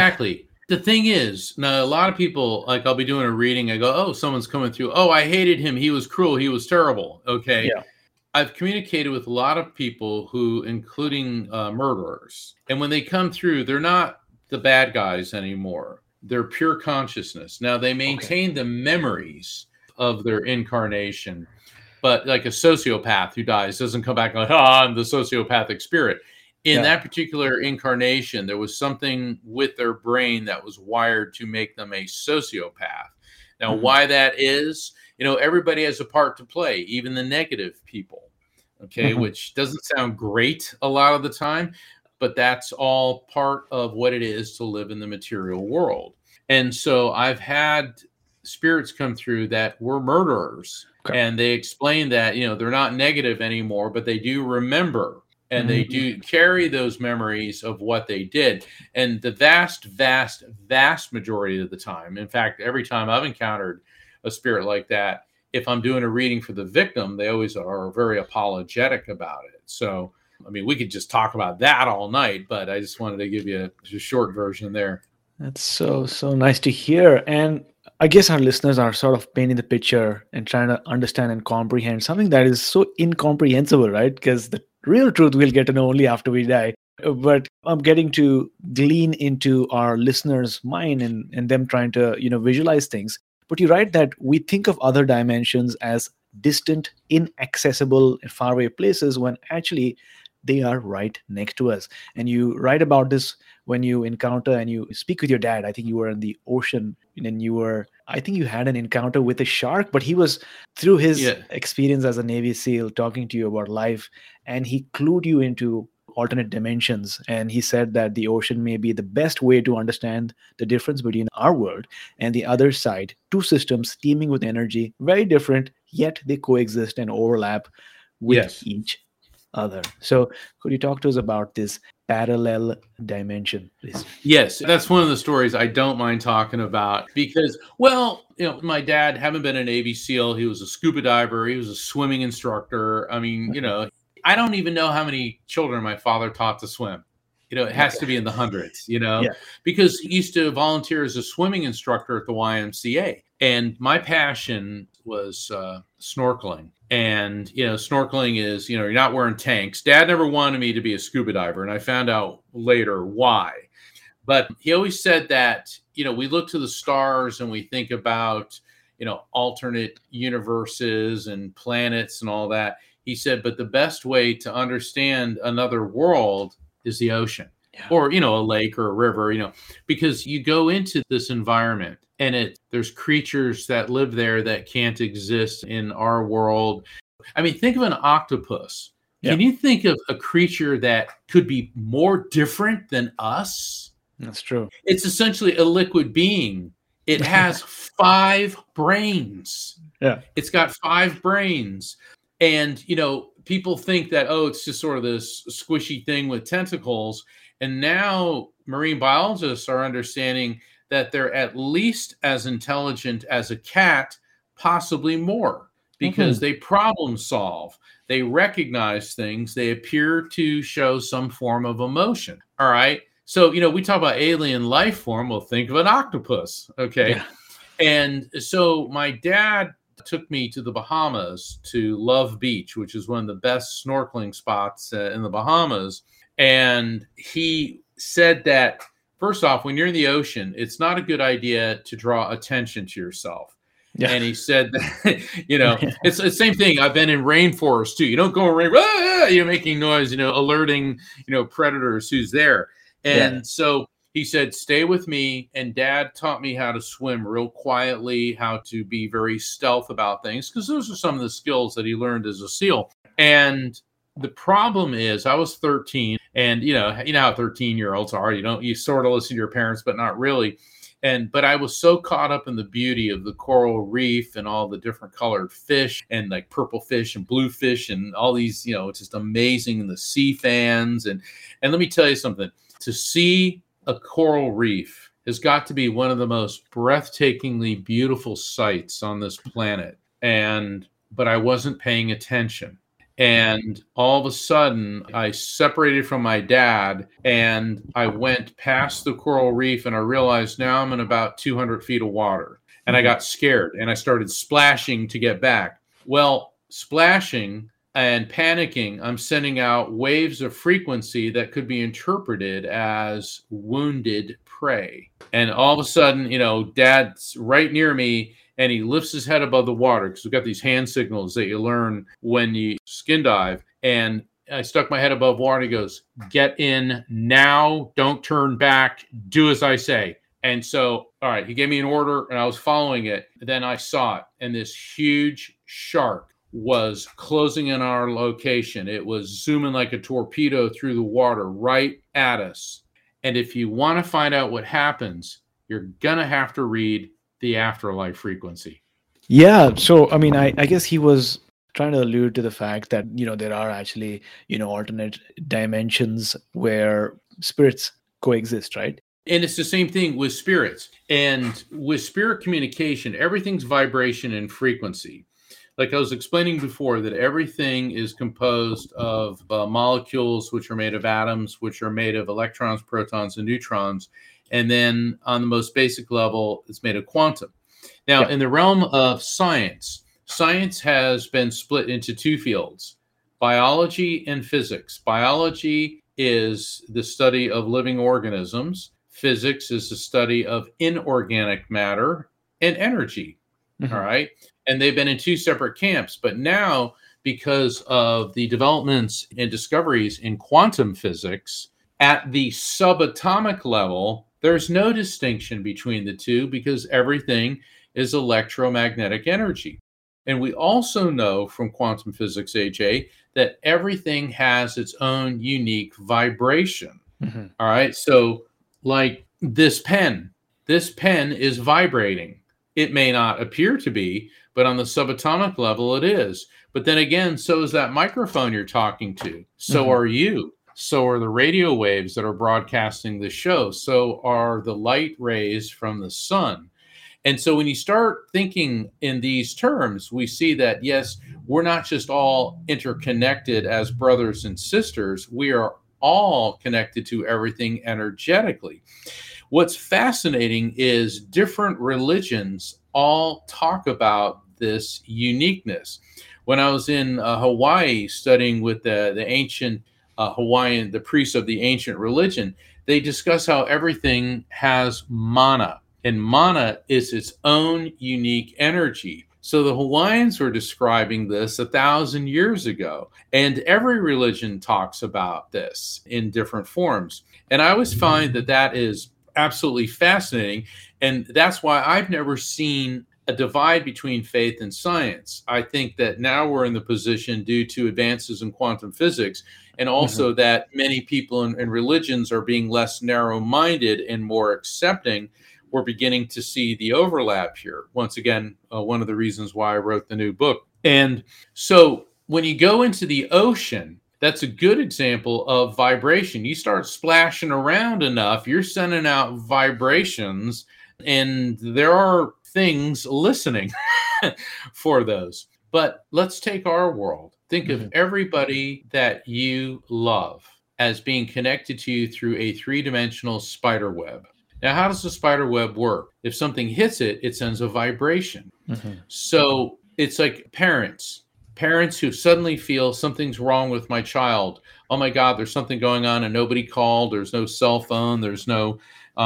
The thing is, now a lot of people, like I'll be doing a reading, I go, "Oh, someone's coming through. Oh, I hated him. He was cruel. He was terrible." Okay. Yeah. I've communicated with a lot of people who, including murderers. And when they come through, they're not the bad guys anymore. They're pure consciousness. Now they maintain the memories of their incarnation, but like a sociopath who dies doesn't come back like, I'm the sociopathic spirit. In that particular incarnation, there was something with their brain that was wired to make them a sociopath. Now, why that is, everybody has a part to play, even the negative people, okay, which doesn't sound great a lot of the time, but that's all part of what it is to live in the material world. And so I've had spirits come through that were murderers, and they explain that, they're not negative anymore, but they do remember. And they do carry those memories of what they did. And the vast, vast, vast majority of the time, in fact, every time I've encountered a spirit like that, if I'm doing a reading for the victim, they always are very apologetic about it. So, we could just talk about that all night, but I just wanted to give you a short version there. That's so nice to hear. And I guess our listeners are sort of painting the picture and trying to understand and comprehend something that is so incomprehensible, right? Because the real truth we'll get to know only after we die. But I'm getting to glean into our listeners' mind and them trying to, visualize things. But you write that we think of other dimensions as distant, inaccessible, faraway places, when actually they are right next to us. And you write about this when you encounter and you speak with your dad. I think you were in the ocean and I think you had an encounter with a shark, but he was, through his experience as a Navy SEAL, talking to you about life, and he clued you into alternate dimensions. And he said that the ocean may be the best way to understand the difference between our world and the other side. Two systems teeming with energy, very different, yet they coexist and overlap with each other. So could you talk to us about this parallel dimension, please? Yes, that's one of the stories I don't mind talking about because, my dad, having been a Navy SEAL, he was a scuba diver, he was a swimming instructor. I mean, I don't even know how many children my father taught to swim. It has to be in the hundreds, because he used to volunteer as a swimming instructor at the YMCA. And my passion was snorkeling. And, snorkeling is, you're not wearing tanks. Dad never wanted me to be a scuba diver. And I found out later why. But he always said that, we look to the stars and we think about, alternate universes and planets and all that. He said, but the best way to understand another world is the ocean or, a lake or a river, because you go into this environment and there's creatures that live there that can't exist in our world. I mean, think of an octopus. Can you think of a creature that could be more different than us? That's true. It's essentially a liquid being. It has 5 brains. Yeah. It's got 5 brains. And, people think that, it's just sort of this squishy thing with tentacles. And now marine biologists are understanding that they're at least as intelligent as a cat, possibly more, because they problem solve. They recognize things. They appear to show some form of emotion. All right. So, we talk about alien life form. Well, think of an octopus. Okay. Yeah. And so my dad took me to the Bahamas, to Love Beach, which is one of the best snorkeling spots in the Bahamas. And he said that, first off, when you're in the ocean, it's not a good idea to draw attention to yourself. Yeah. And he said that, it's the same thing. I've been in rainforests too. You don't go in making noise, alerting, predators who's there. And so he said, stay with me. And Dad taught me how to swim real quietly, how to be very stealth about things, because those are some of the skills that he learned as a SEAL. And the problem is I was 13 and, you know how 13-year-olds are, you sort of listen to your parents, but not really. But I was so caught up in the beauty of the coral reef and all the different colored fish and like purple fish and blue fish and all these, it's just amazing. And the sea fans. And let me tell you something, to see a coral reef has got to be one of the most breathtakingly beautiful sights on this planet. But I wasn't paying attention. And all of a sudden, I separated from my dad and I went past the coral reef and I realized now I'm in about 200 feet of water. And I got scared and I started splashing to get back. Well, splashing and panicking, I'm sending out waves of frequency that could be interpreted as wounded prey. And all of a sudden, Dad's right near me. And he lifts his head above the water because we've got these hand signals that you learn when you skin dive. And I stuck my head above water. He goes, get in now. Don't turn back. Do as I say. And so, all right, he gave me an order and I was following it. Then I saw it. And this huge shark was closing in our location. It was zooming like a torpedo through the water right at us. And if you want to find out what happens, you're going to have to read The Afterlife Frequency. Yeah. So, I mean, I guess he was trying to allude to the fact that, there are actually, alternate dimensions where spirits coexist, right? And it's the same thing with spirits. And with spirit communication, everything's vibration and frequency. Like I was explaining before, that everything is composed of molecules, which are made of atoms, which are made of electrons, protons, and neutrons. And then on the most basic level, it's made of quantum. Now, in the realm of science has been split into two fields, biology and physics. Biology is the study of living organisms. Physics is the study of inorganic matter and energy. Mm-hmm. All right. And they've been in two separate camps. But now, because of the developments and discoveries in quantum physics. At the subatomic level, there's no distinction between the two because everything is electromagnetic energy. And we also know from quantum physics, AJ, that everything has its own unique vibration. All right. So like this pen is vibrating. It may not appear to be, but on the subatomic level, it is. But then again, so is that microphone you're talking to. So are you. So are the radio waves that are broadcasting the show. So are the light rays from the sun. And so when you start thinking in these terms, we see that, yes, we're not just all interconnected as brothers and sisters. We are all connected to everything energetically. What's fascinating is different religions all talk about this uniqueness. When I was in Hawaii studying with the ancient Hawaiian, the priests of the ancient religion, they discuss how everything has mana, and mana is its own unique energy. So the Hawaiians were describing this 1,000 years ago, and every religion talks about this in different forms. And I always find that that is absolutely fascinating, and that's why I've never seen a divide between faith and science. I think that now we're in the position, due to advances in quantum physics, and also that many people in religions are being less narrow-minded and more accepting. We're beginning to see the overlap here. Once again, one of the reasons why I wrote the new book. And so when you go into the ocean, that's a good example of vibration. You start splashing around enough, you're sending out vibrations, and there are things listening for those. But let's take our world. Think of everybody that you love as being connected to you through a three-dimensional spider web. Now, how does the spider web work? If something hits it, it sends a vibration. So it's like parents who suddenly feel something's wrong with my child. Oh my God, there's something going on and nobody called. There's no cell phone. There's no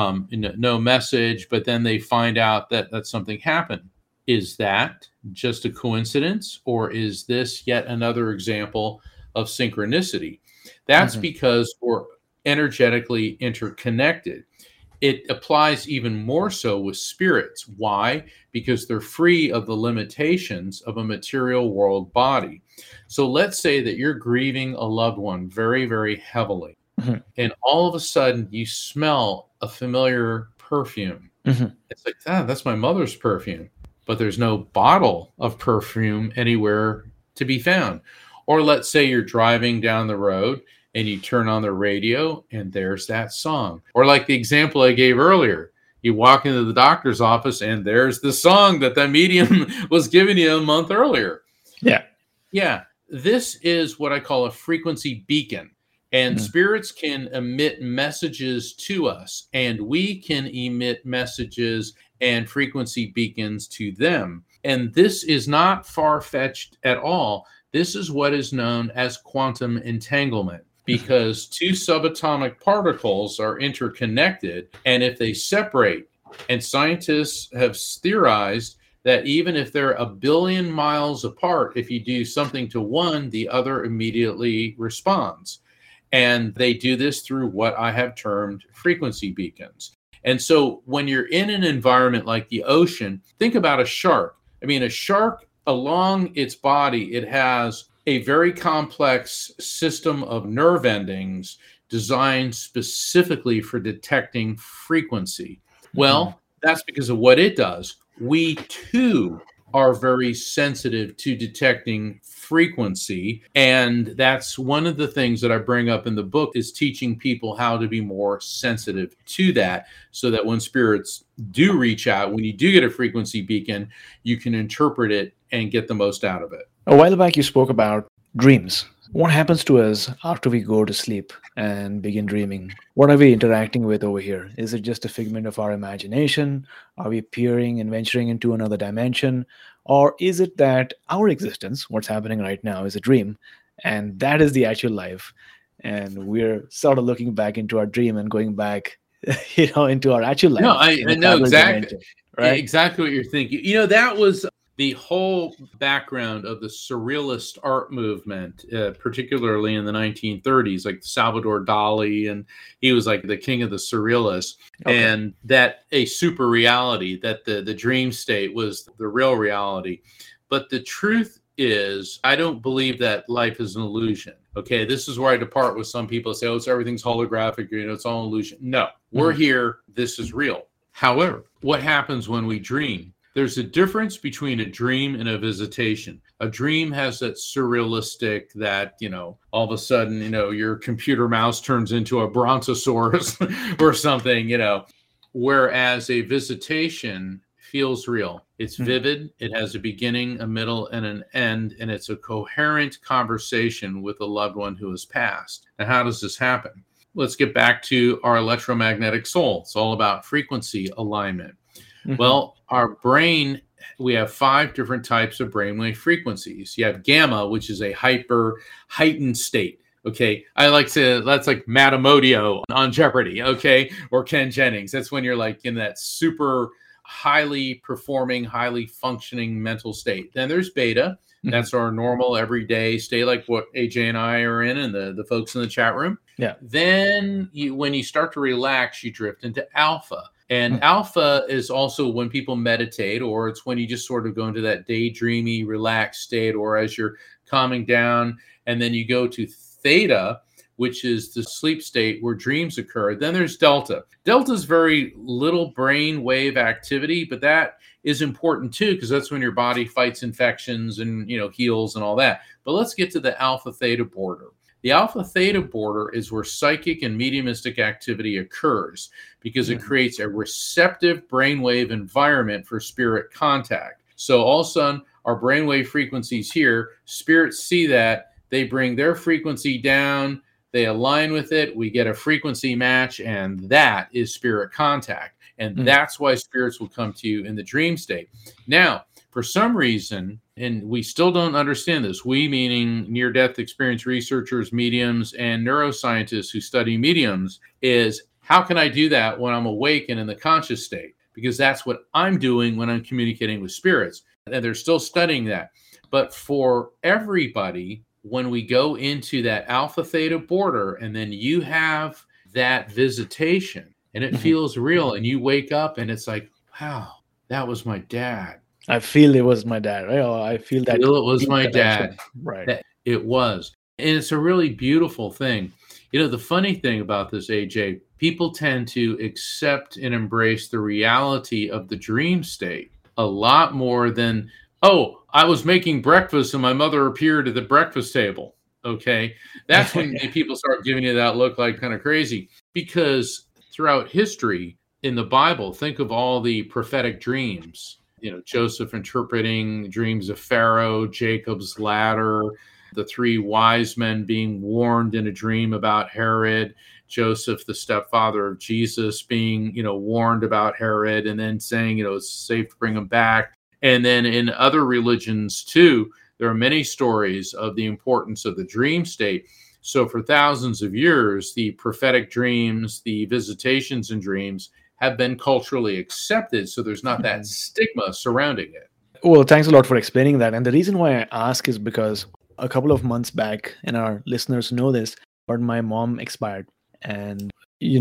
message. But then they find out that something happened. Is that just a coincidence, or is this yet another example of synchronicity? That's because we're energetically interconnected. It applies even more so with spirits. Why? Because they're free of the limitations of a material world body. So let's say that you're grieving a loved one very, very heavily, and all of a sudden you smell a familiar perfume. It's like, that's my mother's perfume, but there's no bottle of perfume anywhere to be found. Or let's say you're driving down the road and you turn on the radio and there's that song. Or like the example I gave earlier, you walk into the doctor's office and there's the song that medium was giving you a month earlier. Yeah. This is what I call a frequency beacon. And spirits can emit messages to us, and we can emit messages and frequency beacons to them. And this is not far-fetched at all. This is what is known as quantum entanglement, because two subatomic particles are interconnected, and if they separate, and scientists have theorized that even if they're 1 billion miles apart, if you do something to one, the other immediately responds. And they do this through what I have termed frequency beacons. And so when you're in an environment like the ocean, think about a shark. I mean, a shark, along its body, it has a very complex system of nerve endings designed specifically for detecting frequency. Well, that's because of what it does. We too are very sensitive to detecting frequency. And that's one of the things that I bring up in the book, is teaching people how to be more sensitive to that, so that when spirits do reach out, when you do get a frequency beacon, you can interpret it and get the most out of it. A while back, you spoke about dreams. What happens to us after we go to sleep and begin dreaming? What are we interacting with over here? Is it just a figment of our imagination? Are we peering and venturing into another dimension? Or is it that our existence, what's happening right now, is a dream, and that is the actual life? And we're sort of looking back into our dream and going back, into our actual life. No, I know exactly. Dimension, right? Exactly what you're thinking. That was the whole background of the surrealist art movement, particularly in the 1930s, like Salvador Dali, and he was like the king of the surrealists, and that a super reality, that the dream state was the real reality. But the truth is, I don't believe that life is an illusion. Okay, this is where I depart with some people say, oh, everything's holographic, it's all illusion. No, we're here. This is real. However, what happens when we dream? There's a difference between a dream and a visitation. A dream has that surrealistic, that, all of a sudden, your computer mouse turns into a brontosaurus or something, whereas a visitation feels real. It's vivid. It has a beginning, a middle, and an end, and it's a coherent conversation with a loved one who has passed. And how does this happen? Let's get back to our electromagnetic soul. It's all about frequency alignment. Well, our brain, we have 5 different types of brainwave frequencies. You have gamma, which is a hyper heightened state. Okay, I like to, that's like Matt Amodio on Jeopardy, okay, or Ken Jennings. That's when you're like in that super highly performing, highly functioning mental state. Then there's beta. That's our normal everyday state, like what AJ and I are in, and the folks in the chat room. Yeah. Then when you start to relax, you drift into alpha. And alpha is also when people meditate, or it's when you just sort of go into that daydreamy, relaxed state, or as you're calming down. And then you go to theta, which is the sleep state where dreams occur. Then there's delta. Delta is very little brain wave activity, but that is important too, because that's when your body fights infections and heals and all that. But let's get to the alpha theta border. The alpha theta border is where psychic and mediumistic activity occurs, because it creates a receptive brainwave environment for spirit contact. So all of a sudden, our brainwave frequencies here, spirits see that, they bring their frequency down, they align with it, we get a frequency match, and that is spirit contact. And that's why spirits will come to you in the dream state. Now, for some reason, and we still don't understand this, we meaning near-death experience researchers, mediums, and neuroscientists who study mediums, is how can I do that when I'm awake and in the conscious state? Because that's what I'm doing when I'm communicating with spirits. And they're still studying that. But for everybody, when we go into that alpha theta border, and then you have that visitation, and it feels real, and you wake up and it's like, wow, that was my dad. I feel it was my dad, right? Or I feel that it was my dad. Right. That it was. And it's a really beautiful thing. The funny thing about this, AJ, people tend to accept and embrace the reality of the dream state a lot more than, oh, I was making breakfast and my mother appeared at the breakfast table. Okay. That's when people start giving you that look like kind of crazy, because throughout history in the Bible, think of all the prophetic dreams. Joseph interpreting dreams of Pharaoh, Jacob's ladder, the 3 wise men being warned in a dream about Herod, Joseph, the stepfather of Jesus, being, warned about Herod, and then saying, it's safe to bring him back. And then in other religions too, there are many stories of the importance of the dream state. So for thousands of years, the prophetic dreams, the visitations in dreams have been culturally accepted. So there's not that stigma surrounding it. Well, thanks a lot for explaining that. And the reason why I ask is because a couple of months back, and our listeners know this, but my mom expired. And,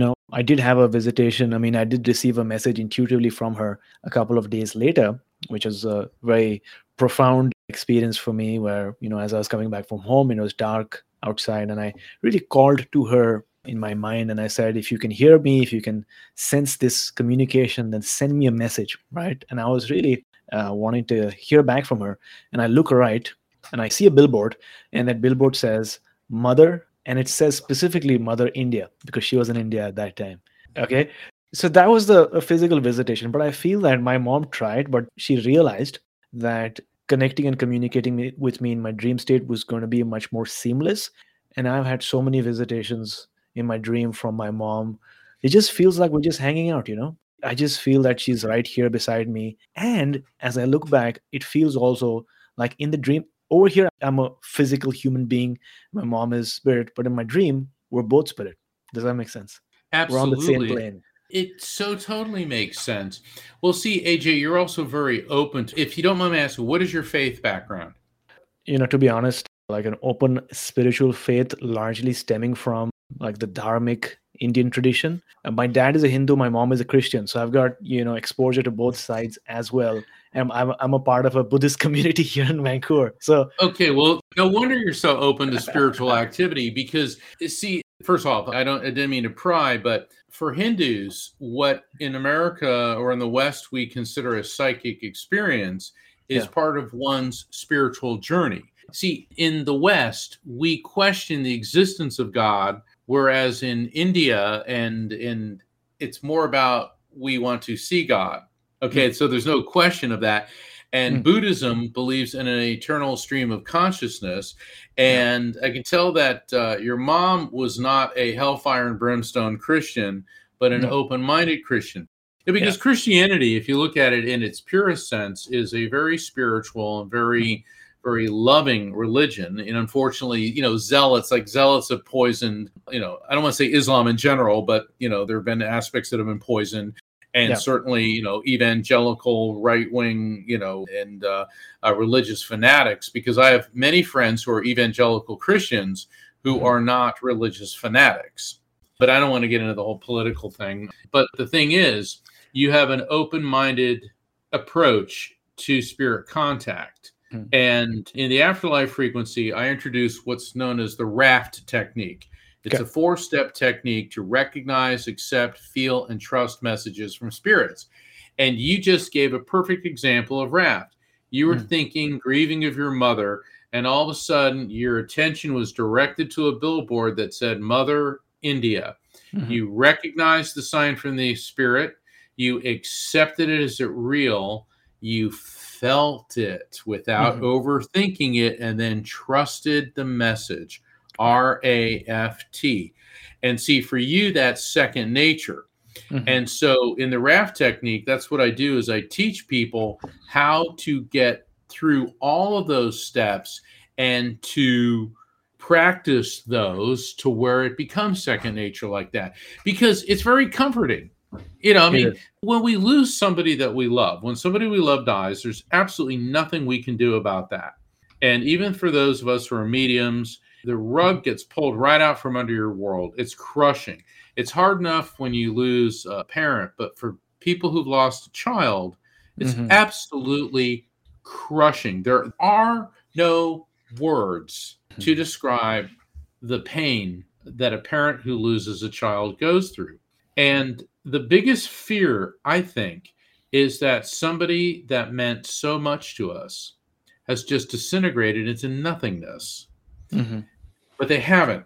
I did have a visitation. I mean, I did receive a message intuitively from her a couple of days later, which was a very profound experience for me where, as I was coming back from home, it was dark outside, and I really called to her in my mind, and I said, if you can hear me, if you can sense this communication, then send me a message, right? And I was really wanting to hear back from her. And I look right, and I see a billboard, and that billboard says Mother, and it says specifically Mother India, because she was in India at that time. Okay. So that was a physical visitation. But I feel that my mom tried, but she realized that connecting and communicating with me in my dream state was going to be much more seamless. And I've had so many visitations in my dream from my mom. It just feels like we're just hanging out, I just feel that she's right here beside me. And as I look back, it feels also like in the dream, over here, I'm a physical human being. My mom is spirit, but in my dream, we're both spirit. Does that make sense? Absolutely. We're on the same plane. It so totally makes sense. Well, see, AJ, you're also very open. If you don't mind me asking, what is your faith background? To be honest, like an open spiritual faith, largely stemming from like the dharmic Indian tradition. My dad is a Hindu, my mom is a Christian, so I've got exposure to both sides as well. And I'm a part of a Buddhist community here in Vancouver. So Okay, well, no wonder you're so open to spiritual activity because, see, first off, I didn't mean to pry, but for Hindus, what in America or in the West we consider a psychic experience is part of one's spiritual journey. See, in the West, we question the existence of God, whereas in India it's more about we want to see God. Okay, so there's no question of that. And Buddhism believes in an eternal stream of consciousness. And I can tell that your mom was not a hellfire and brimstone Christian, but an open-minded Christian. Because Christianity, if you look at it in its purest sense, is a very spiritual and very, very loving religion. And unfortunately, zealots have poisoned, I don't want to say Islam in general, but, there have been aspects that have been poisoned. And certainly, evangelical, right-wing, and religious fanatics, because I have many friends who are evangelical Christians who are not religious fanatics. But I don't want to get into the whole political thing. But the thing is, you have an open-minded approach to spirit contact. And in the afterlife frequency, I introduce what's known as the RAFT technique. It's a 4-step technique to recognize, accept, feel, and trust messages from spirits. And you just gave a perfect example of RAFT. You were thinking, grieving of your mother, and all of a sudden your attention was directed to a billboard that said Mother India. You recognized the sign from the spirit. You accepted it as real. You felt it without overthinking it, and then trusted the message. RAFT. And see, for you, that's second nature. And so in the RAFT technique, that's what I do is I teach people how to get through all of those steps and to practice those to where it becomes second nature like that. Because it's very comforting. When we lose somebody that we love, when somebody we love dies, there's absolutely nothing we can do about that. And even for those of us who are mediums, the rug gets pulled right out from under your world. It's crushing. It's hard enough when you lose a parent, but for people who've lost a child, it's absolutely crushing. There are no words to describe the pain that a parent who loses a child goes through. And the biggest fear, I think, is that somebody that meant so much to us has just disintegrated into nothingness. But they haven't,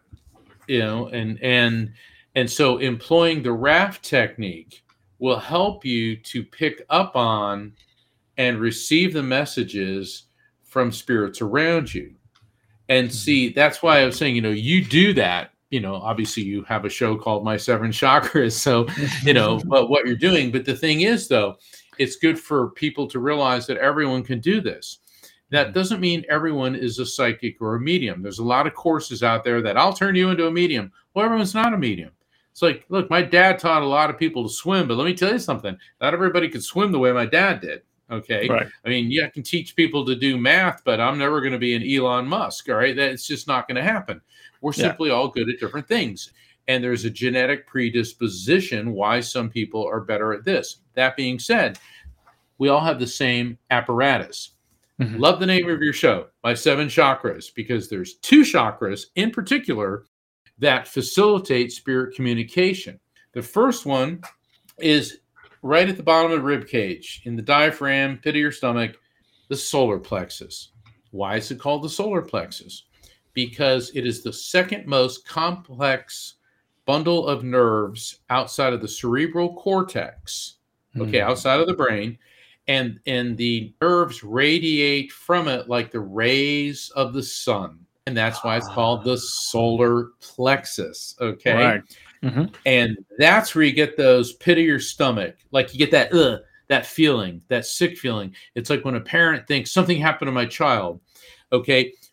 and so employing the RAFT technique will help you to pick up on and receive the messages from spirits around you. And see, that's why I was saying, you do that, obviously you have a show called My Seven Chakras. So, but what you're doing, but the thing is though, it's good for people to realize that everyone can do this. That doesn't mean everyone is a psychic or a medium. There's a lot of courses out there that I'll turn you into a medium. Well, everyone's not a medium. It's like, look, my dad taught a lot of people to swim, but let me tell you something. Not everybody could swim the way my dad did. Okay. Right. I mean, I can teach people to do math, but I'm never going to be an Elon Musk. All right. That's just not going to happen. We're simply all good at different things. And there's a genetic predisposition why some people are better at this. That being said, we all have the same apparatus. Love the name of your show, My Seven Chakras, because there's 2 chakras in particular that facilitate spirit communication. The first one is right at the bottom of the rib cage, in the diaphragm, pit of your stomach, the solar plexus. Why is it called the solar plexus? Because it is the second most complex bundle of nerves outside of the cerebral cortex, outside of the brain. And the nerves radiate from it like the rays of the sun. And that's why it's called the solar plexus. Okay. Right. And that's where you get those pit of your stomach. Like you get that feeling, that sick feeling. It's like when a parent thinks something happened to my child. Okay.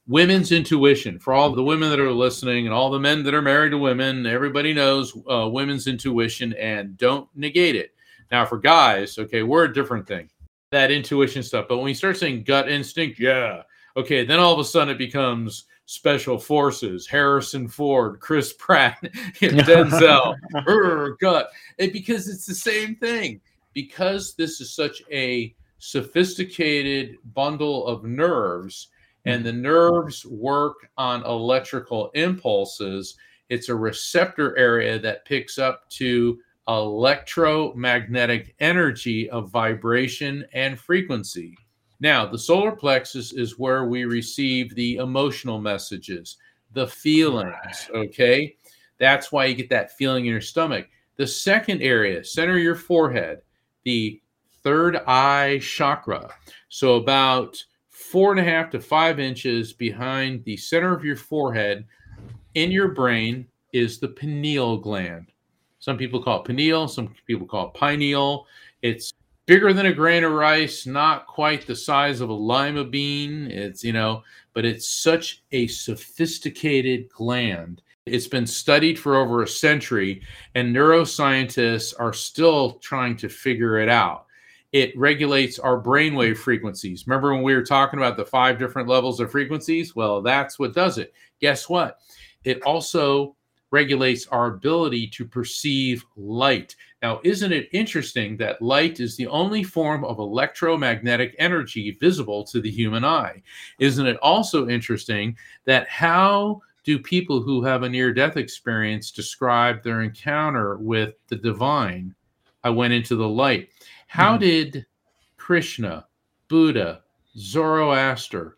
women's intuition. For all the women that are listening and all the men that are married to women, everybody knows women's intuition, and don't negate it. Now, for guys, okay, we're a different thing, that intuition stuff. But when you start saying gut instinct, yeah, okay, then all of a sudden it becomes special forces, Harrison Ford, Chris Pratt, Denzel, gut. Because it's the same thing. Because this is such a sophisticated bundle of nerves, and the nerves work on electrical impulses, it's a receptor area that picks up to electromagnetic energy of vibration and frequency. Now, the solar plexus is where we receive the emotional messages, the feelings, okay? That's why you get that feeling in your stomach. The second area, center of your forehead, the third eye chakra. So about 4.5 to 5 inches behind the center of your forehead in your brain is the pineal gland. Some people call it pineal, some people call it pineal. It's bigger than a grain of rice, not quite the size of a lima bean. It's, but it's such a sophisticated gland. It's been studied for over a century, and neuroscientists are still trying to figure it out. It regulates our brainwave frequencies. Remember when we were talking about the 5 different levels of frequencies? Well, that's what does it. Guess what? It also regulates our ability to perceive light. Now, isn't it interesting that light is the only form of electromagnetic energy visible to the human eye? Isn't it also interesting that how do people who have a near-death experience describe their encounter with the divine? I went into the light. How did Krishna, Buddha, Zoroaster,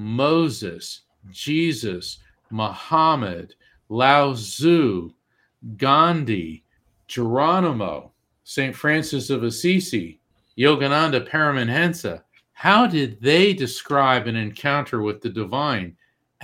Moses, Jesus, Muhammad, Lao Tzu, Gandhi, Geronimo, St. Francis of Assisi, Yogananda Paramahansa, how did they describe an encounter with the divine?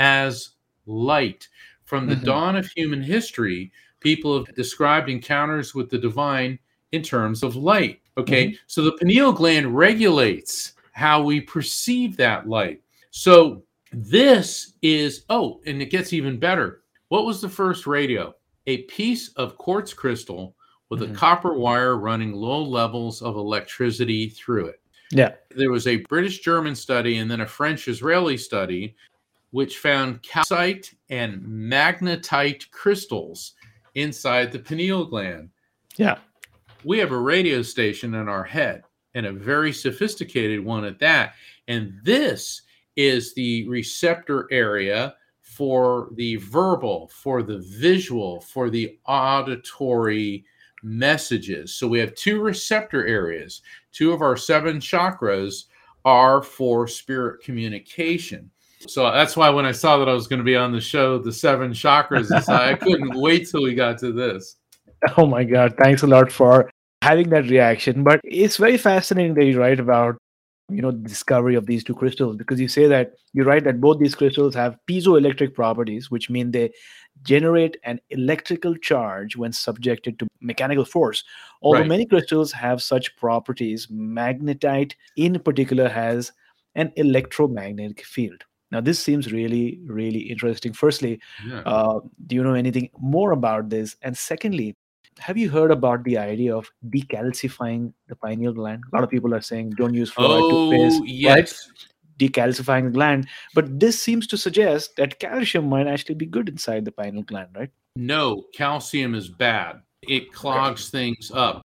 As light. From the dawn of human history, people have described encounters with the divine in terms of light. Okay, so the pineal gland regulates how we perceive that light. So this is, and it gets even better. What was the first radio? A piece of quartz crystal with a copper wire running low levels of electricity through it. Yeah. There was a British-German study and then a French-Israeli study which found calcite and magnetite crystals inside the pineal gland. Yeah. We have a radio station in our head, and a very sophisticated one at that. And this is the receptor area for the verbal, for the visual, for the auditory messages. So we have 2 receptor areas. 2 of our 7 chakras are for spirit communication. So that's why when I saw that I was going to be on the show, the 7 chakras, I couldn't wait till we got to this. Oh my God. Thanks a lot for having that reaction. But it's very fascinating that you write about, the discovery of these 2 crystals, because you say that you write that both these crystals have piezoelectric properties, which mean they generate an electrical charge when subjected to mechanical force. Although many crystals have such properties, magnetite in particular has an electromagnetic field. Now, this seems really, really interesting. Firstly, do you know anything more about this? And secondly, have you heard about the idea of decalcifying the pineal gland? A lot of people are saying don't use fluoride toothpaste. Yes. Right? Decalcifying the gland. But this seems to suggest that calcium might actually be good inside the pineal gland, right? No, calcium is bad. It clogs things up.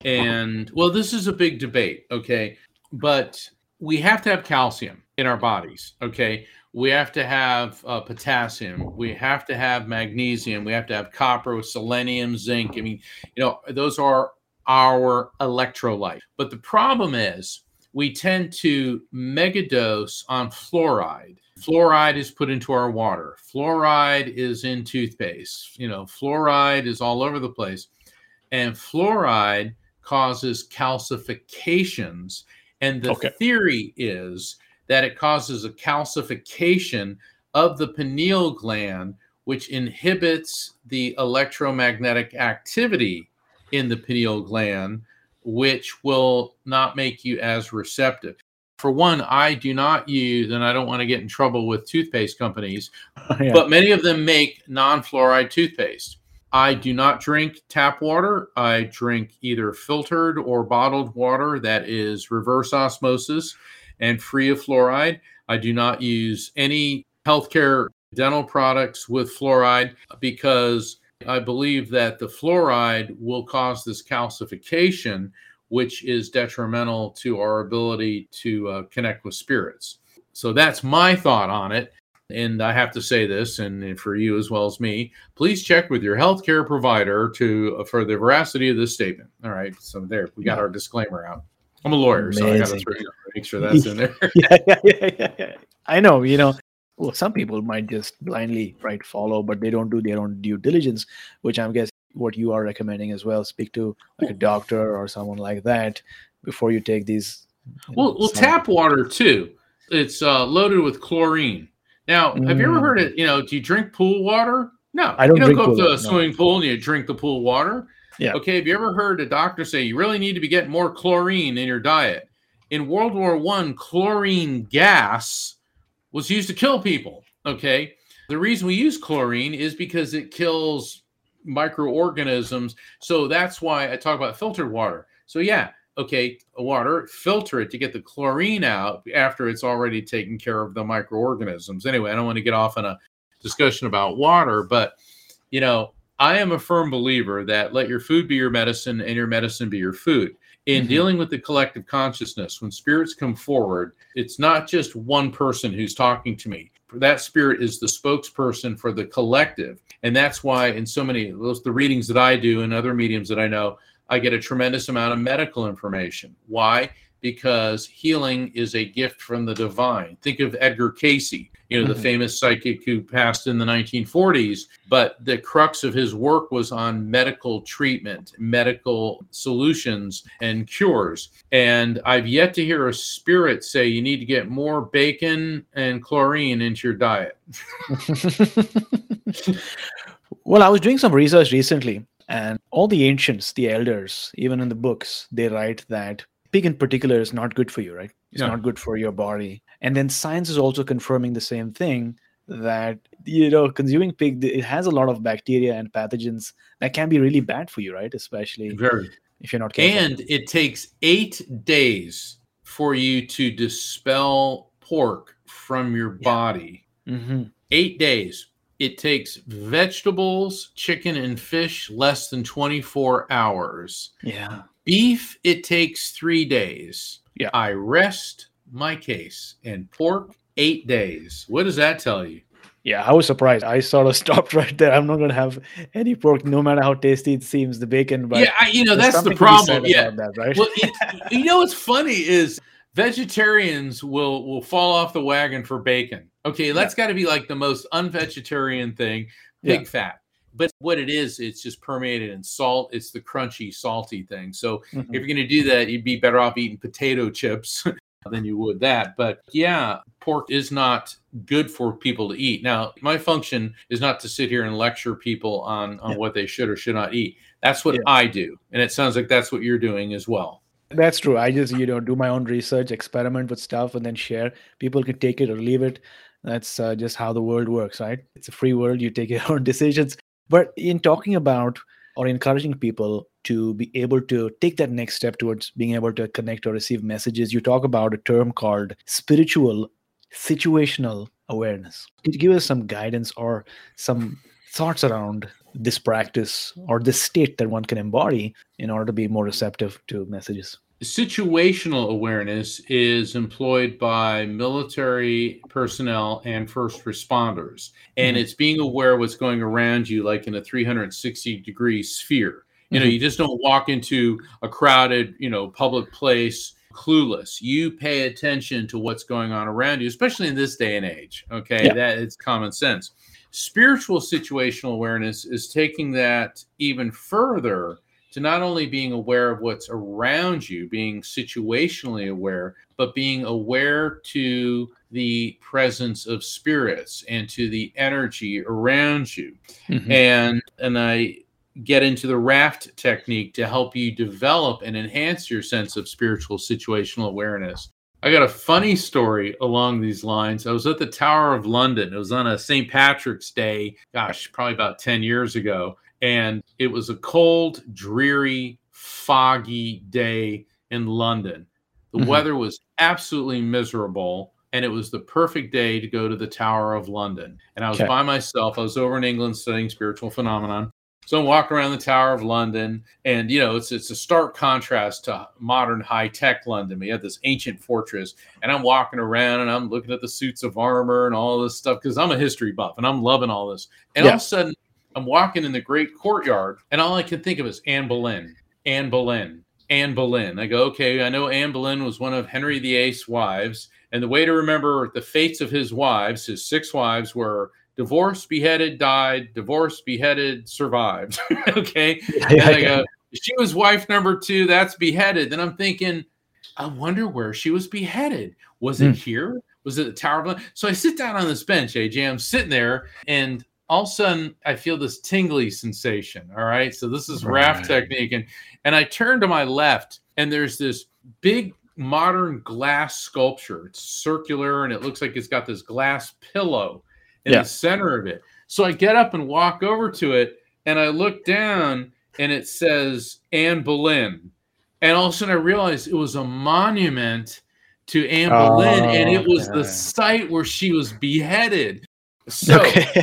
And, well, this is a big debate, okay? But we have to have calcium in our bodies, okay? We have to have potassium. We have to have magnesium. We have to have copper with selenium, zinc. I mean, those are our electrolytes. But the problem is we tend to megadose on fluoride. Fluoride is put into our water. Fluoride is in toothpaste. Fluoride is all over the place. And fluoride causes calcifications. And the theory is that it causes a calcification of the pineal gland, which inhibits the electromagnetic activity in the pineal gland, which will not make you as receptive. For one, I do not use, and I don't want to get in trouble with toothpaste companies, Yeah. but many of them make non-fluoride toothpaste. I do not drink tap water. I drink either filtered or bottled water that is reverse osmosis and free of fluoride. I do not use any healthcare dental products with fluoride because I believe that the fluoride will cause this calcification, which is detrimental to our ability to connect with spirits. So that's my thought on it. And I have to say this, and for you as well as me, please check with your healthcare provider for the veracity of this statement. All right. So there, we got our disclaimer out. I'm a lawyer, so I got to make sure that's in there. Yeah. I know, well, some people might just blindly follow, but they don't do their own due diligence, which I'm guessing what you are recommending as well. Speak to like a doctor or someone like that before you take these. Well, tap water too. It's loaded with chlorine. Now, have you ever heard it? Do you drink pool water? No, I don't. You don't drink go up to water, a swimming pool and you drink the pool water. Yeah. Okay. Have you ever heard a doctor say you really need to be getting more chlorine in your diet? In World War I, chlorine gas was used to kill people. Okay. The reason we use chlorine is because it kills microorganisms. So that's why I talk about filtered water. So yeah. Okay, water, filter it to get the chlorine out after it's already taken care of the microorganisms. Anyway, I don't want to get off on a discussion about water, but, I am a firm believer that let your food be your medicine and your medicine be your food. In dealing with the collective consciousness, when spirits come forward, it's not just one person who's talking to me. That spirit is the spokesperson for the collective. And that's why in so many of the readings that I do and other mediums that I know, I get a tremendous amount of medical information. Why? Because healing is a gift from the divine. Think of Edgar Cayce, the famous psychic who passed in the 1940s, but the crux of his work was on medical treatment, medical solutions, and cures. And I've yet to hear a spirit say you need to get more bacon and chlorine into your diet. Well, I was doing some research recently. And all the ancients, the elders, even in the books, they write that pig in particular is not good for you, right? It's not good for your body. And then science is also confirming the same thing, that, consuming pig, it has a lot of bacteria and pathogens that can be really bad for you, right? Especially if you're not careful. And it takes 8 days for you to dispel pork from your body. 8 days. It takes vegetables, chicken, and fish less than 24 hours. Yeah. Beef, it takes 3 days. Yeah. I rest my case. And pork, 8 days. What does that tell you? Yeah, I was surprised. I sort of stopped right there. I'm not going to have any pork, no matter how tasty it seems, the bacon. But that's the problem. Yeah. That, right? Well, what's funny is vegetarians will fall off the wagon for bacon. Okay, that's got to be like the most unvegetarian thing, pig fat. But what it is, it's just permeated in salt. It's the crunchy, salty thing. So if you're going to do that, you'd be better off eating potato chips than you would that. But yeah, pork is not good for people to eat. Now, my function is not to sit here and lecture people on what they should or should not eat. That's what I do. And it sounds like that's what you're doing as well. That's true. I just, do my own research, experiment with stuff, and then share. People can take it or leave it. That's just how the world works, right? It's a free world. You take your own decisions. But in talking about or encouraging people to be able to take that next step towards being able to connect or receive messages, you talk about a term called spiritual situational awareness. Could you give us some guidance or some thoughts around this practice or this state that one can embody in order to be more receptive to messages? Situational awareness is employed by military personnel and first responders. And it's being aware of what's going around you, like in a 360-degree sphere. You just don't walk into a crowded, public place clueless. You pay attention to what's going on around you, especially in this day and age. Okay, that it's common sense. Spiritual situational awareness is taking that even further to not only being aware of what's around you, being situationally aware, but being aware to the presence of spirits and to the energy around you. And I get into the raft technique to help you develop and enhance your sense of spiritual situational awareness. I got a funny story along these lines. I was at the Tower of London. It was on a St. Patrick's Day, gosh, probably about 10 years ago. And it was a cold, dreary, foggy day in London. The weather was absolutely miserable, and it was the perfect day to go to the Tower of London. And I was by myself. I was over in England studying spiritual phenomenon. So I'm walking around the Tower of London, and, you know, it's a stark contrast to modern high-tech London. We had this ancient fortress, and I'm walking around, and I'm looking at the suits of armor and all this stuff, because I'm a history buff, and I'm loving all this. And all of a sudden, I'm walking in the great courtyard, and all I can think of is Anne Boleyn, Anne Boleyn, Anne Boleyn. I go, okay, I know Anne Boleyn was one of Henry VIII's wives, and the way to remember the fates of his wives, his 6 wives, were divorced, beheaded, died, divorced, beheaded, survived. Okay. And I go, she was wife number 2, that's beheaded. Then I'm thinking, I wonder where she was beheaded. Was it here? Was it the Tower of London? So I sit down on this bench, AJ. I'm sitting there, and all of a sudden I feel this tingly sensation. All right. So this is RAF technique. And I turn to my left, and there's this big modern glass sculpture. It's circular, and it looks like it's got this glass pillow in the center of it. So I get up and walk over to it, and I look down, and it says Anne Boleyn. And all of a sudden I realized it was a monument to Anne Boleyn, and it was the site where she was beheaded. So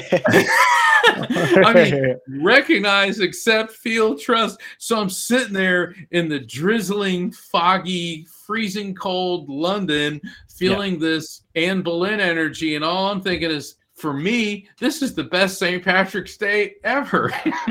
I mean, recognize, accept, feel, trust. So I'm sitting there in the drizzling, foggy, freezing cold London, feeling this Anne Boleyn energy, and all I'm thinking is, for me, this is the best St. Patrick's Day ever.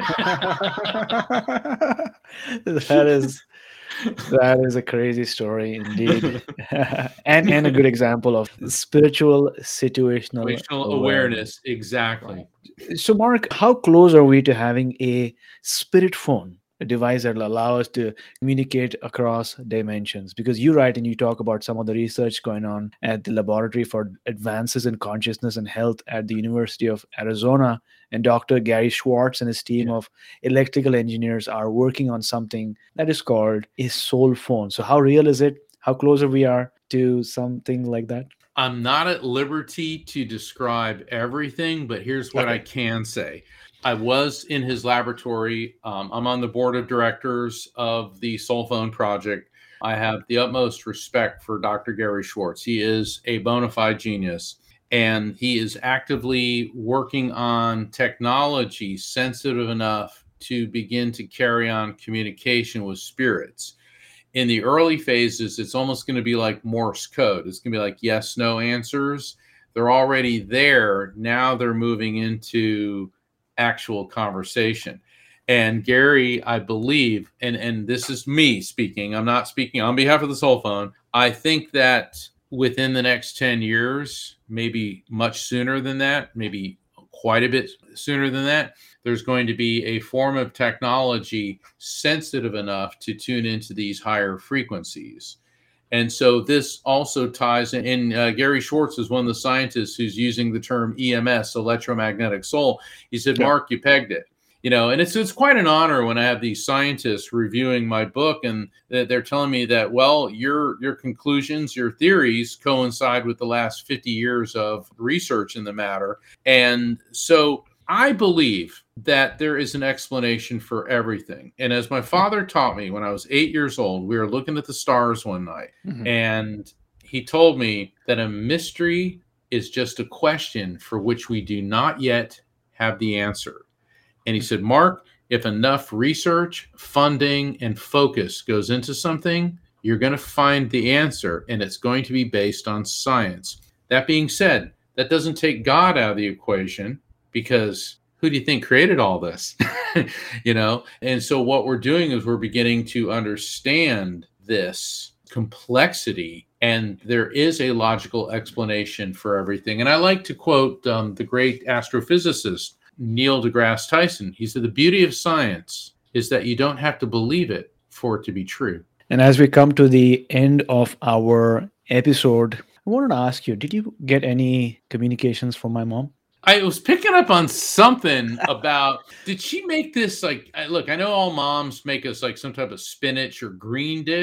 That is a crazy story indeed. and a good example of spiritual situational awareness. Exactly. So, Mark, how close are we to having a spirit phone, a device that will allow us to communicate across dimensions? Because you write and you talk about some of the research going on at the Laboratory for Advances in Consciousness and Health at the University of Arizona, and Dr. Gary Schwartz and his team of electrical engineers are working on something that is called a soul phone. So how real is it? How closer we are to something like that? I'm not at liberty to describe everything, but here's what I can say. I was in his laboratory. I'm on the board of directors of the Soul Phone Project. I have the utmost respect for Dr. Gary Schwartz. He is a bona fide genius, and he is actively working on technology sensitive enough to begin to carry on communication with spirits. In the early phases, it's almost going to be like Morse code. It's going to be like yes, no answers. They're already there. Now they're moving into actual conversation. And Gary, I believe, and this is me speaking, I'm not speaking on behalf of the Soul Phone. I think that within the next 10 years, maybe much sooner than that, maybe quite a bit sooner than that, there's going to be a form of technology sensitive enough to tune into these higher frequencies. And so this also ties in. Gary Schwartz is one of the scientists who's using the term EMS, electromagnetic soul. He said, Mark, you pegged it. You know, and it's quite an honor when I have these scientists reviewing my book, and they're telling me that, well, your conclusions, your theories coincide with the last 50 years of research in the matter. And so I believe that there is an explanation for everything. And as my father taught me when I was 8 years old, we were looking at the stars one night, and he told me that a mystery is just a question for which we do not yet have the answer. And he said, Mark, if enough research, funding, and focus goes into something, you're going to find the answer, and it's going to be based on science. That being said, that doesn't take God out of the equation, because who do you think created all this? You know? And so what we're doing is we're beginning to understand this complexity, and there is a logical explanation for everything. And I like to quote the great astrophysicist, Neil deGrasse Tyson. He said, the beauty of science is that you don't have to believe it for it to be true. And as we come to the end of our episode, I wanted to ask you, did you get any communications from my mom? I was picking up on something about, did she make this like, look, I know all moms make us like some type of spinach or green dish,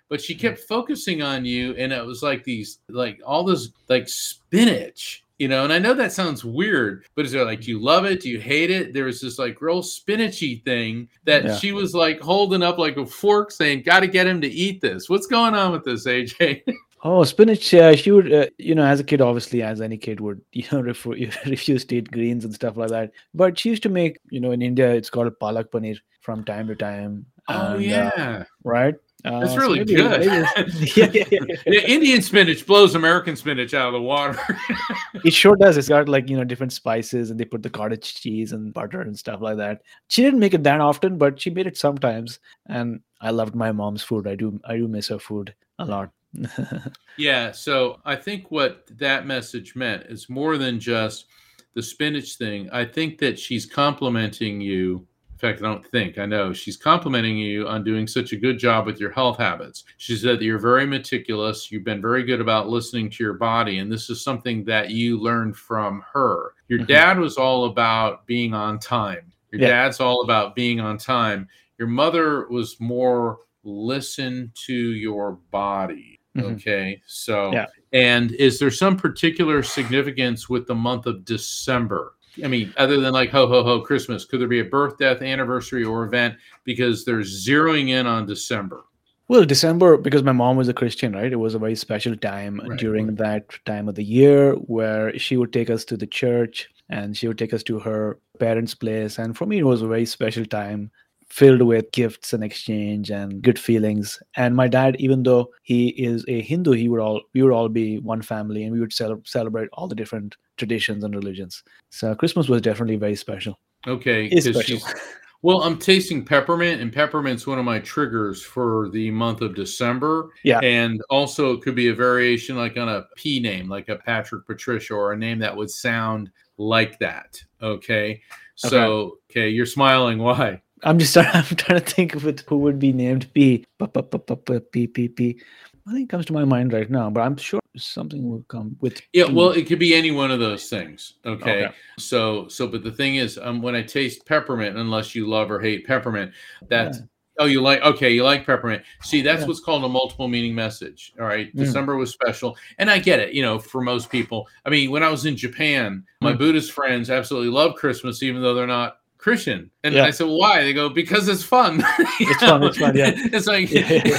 but she kept focusing on you, and it was like all this like spinach, and I know that sounds weird, but is there like, do you love it? Do you hate it? There was this like real spinachy thing that she was like holding up like a fork saying, got to get him to eat this. What's going on with this, AJ? Oh, spinach. She would, as a kid, obviously, as any kid would, refuse to eat greens and stuff like that. But she used to make, in India, it's called palak paneer from time to time. Oh, yeah. Right? That's really good. Yeah, Indian spinach blows American spinach out of the water. It sure does. It's got like, different spices, and they put the cottage cheese and butter and stuff like that. She didn't make it that often, but she made it sometimes. And I loved my mom's food. I do miss her food a lot. Yeah. So I think what that message meant is more than just the spinach thing. I think that she's complimenting you. In fact, I know she's complimenting you on doing such a good job with your health habits. She said that you're very meticulous. You've been very good about listening to your body. And this is something that you learned from her. Your dad was all about being on time. Your dad's all about being on time. Your mother was more listen to your body. Okay. So, and is there some particular significance with the month of December? I mean, other than like ho, ho, ho, Christmas, could there be a birth, death, anniversary, or event? Because they're zeroing in on December. Well, December, because my mom was a Christian, right? It was a very special time during that time of the year where she would take us to the church and she would take us to her parents' place. And for me, it was a very special time filled with gifts and exchange and good feelings. And my dad, even though he is a Hindu, we would all be one family, and we would celebrate all the different traditions and religions. So Christmas was definitely very special. Okay. It's special. Well, I'm tasting peppermint, and peppermint's one of my triggers for the month of December. Yeah. And also it could be a variation like on a P name, like a Patrick, Patricia, or a name that would sound like that. Okay. So, okay, you're smiling. Why? I'm trying to think of it, who would be named P. P. Nothing comes to my mind right now, but I'm sure something will come with. Yeah, P. well, it could be any one of those things. Okay. So, but the thing is, when I taste peppermint, unless you love or hate peppermint, that's you like peppermint. See, that's what's called a multiple meaning message. All right. December was special. And I get it, for most people. I mean, when I was in Japan, my Buddhist friends absolutely love Christmas, even though they're not Christian. And I said, well, why? They go, because it's fun. It's fun. Yeah. It's like,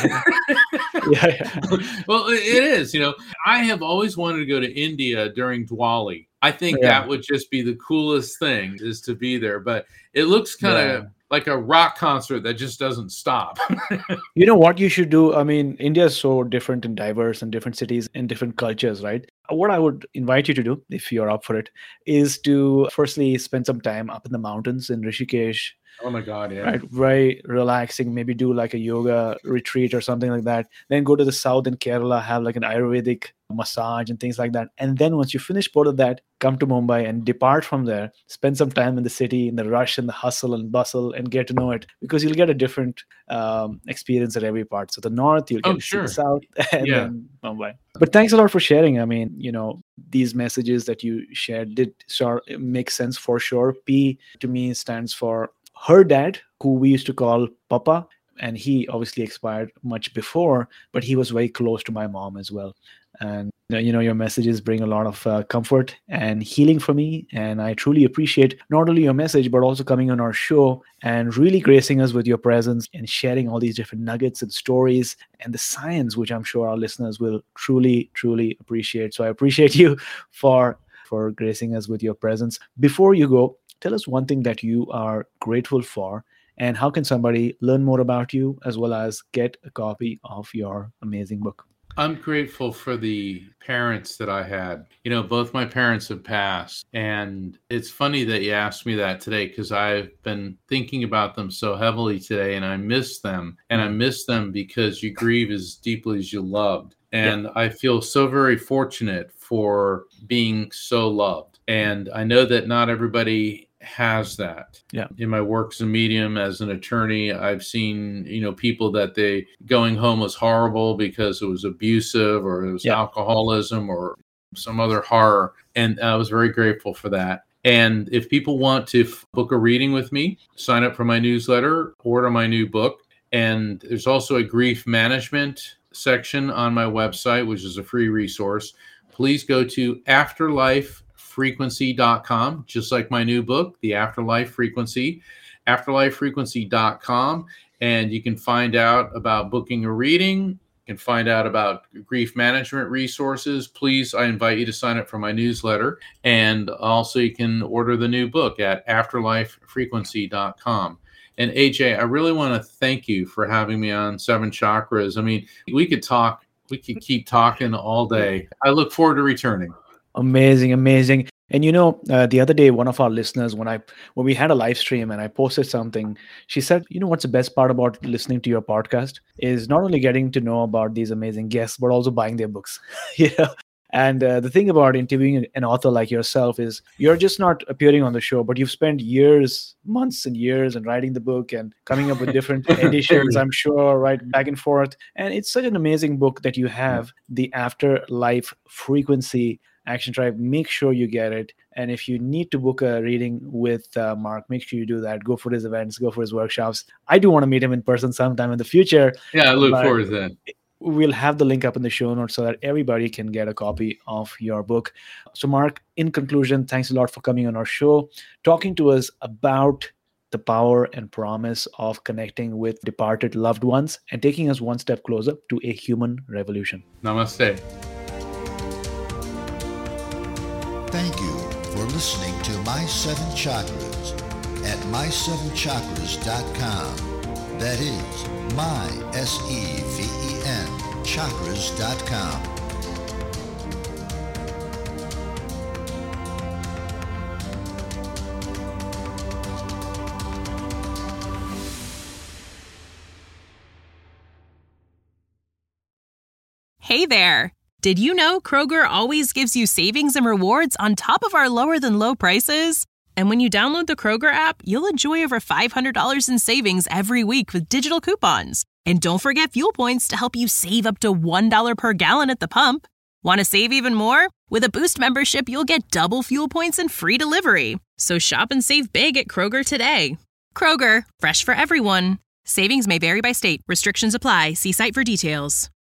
well, it is, I have always wanted to go to India during Diwali. I think that would just be the coolest thing, is to be there. But it looks kind of like a rock concert that just doesn't stop. You know what you should do? I mean, India is so different and diverse, and different cities and different cultures, right? What I would invite you to do, if you're up for it, is to firstly spend some time up in the mountains in Rishikesh. Oh my God, yeah. Right, very relaxing. Maybe do like a yoga retreat or something like that. Then go to the south in Kerala, have like an Ayurvedic massage and things like that. And then once you finish both of that, come to Mumbai and depart from there. Spend some time in the city, in the rush and the hustle and bustle, and get to know it, because you'll get a different experience at every part. So the north, you'll get to see the south, and then Mumbai. But thanks a lot for sharing. I mean, these messages that you shared did make sense for sure. P to me stands for her dad, who we used to call Papa, and he obviously expired much before, but he was very close to my mom as well. And your messages bring a lot of comfort and healing for me, and I truly appreciate not only your message but also coming on our show and really gracing us with your presence and sharing all these different nuggets and stories and the science, which I'm sure our listeners will truly appreciate. So I appreciate you for gracing us with your presence. Before you go, tell us one thing that you are grateful for, and how can somebody learn more about you as well as get a copy of your amazing book? I'm grateful for the parents that I had. Both my parents have passed. And it's funny that you asked me that today, because I've been thinking about them so heavily today, and I miss them. And I miss them because you grieve as deeply as you loved. And I feel so very fortunate for being so loved. And I know that not everybody has that. In my work as a medium, as an attorney, I've seen, people that going home was horrible because it was abusive, or it was alcoholism, or some other horror. And I was very grateful for that. And if people want to book a reading with me, sign up for my newsletter, order my new book. And there's also a grief management section on my website, which is a free resource. Please go to afterlifefrequency.com, just like my new book, The Afterlife Frequency, afterlifefrequency.com, and you can find out about booking a reading. You can find out about grief management resources. Please, I invite you to sign up for my newsletter. And also you can order the new book at afterlifefrequency.com. And AJ, I really want to thank you for having me on Seven Chakras. I mean, we could keep talking all day. I look forward to returning. Amazing. And the other day, one of our listeners, when we had a live stream and I posted something, she said, what's the best part about listening to your podcast is not only getting to know about these amazing guests, but also buying their books. And the thing about interviewing an author like yourself is you're just not appearing on the show, but you've spent years, months and years and writing the book and coming up with different editions, I'm sure, right, back and forth. And it's such an amazing book that you have, The Afterlife Frequency Action Tribe. Make sure you get it. And if you need to book a reading with Mark, make sure you do that. Go for his events, go for his workshops. I do want to meet him in person sometime in the future. Yeah, I look forward to that. We'll have the link up in the show notes so that everybody can get a copy of your book. So Mark, in conclusion, thanks a lot for coming on our show, talking to us about the power and promise of connecting with departed loved ones and taking us one step closer to a human revolution. Namaste. Thank you for listening to My Seven Chakras at my7chakras.com. That is my, S-E-V-E-N, chakras.com. Hey there! Did you know Kroger always gives you savings and rewards on top of our lower than low prices? And when you download the Kroger app, you'll enjoy over $500 in savings every week with digital coupons. And don't forget fuel points to help you save up to $1 per gallon at the pump. Want to save even more? With a Boost membership, you'll get double fuel points and free delivery. So shop and save big at Kroger today. Kroger, fresh for everyone. Savings may vary by state. Restrictions apply. See site for details.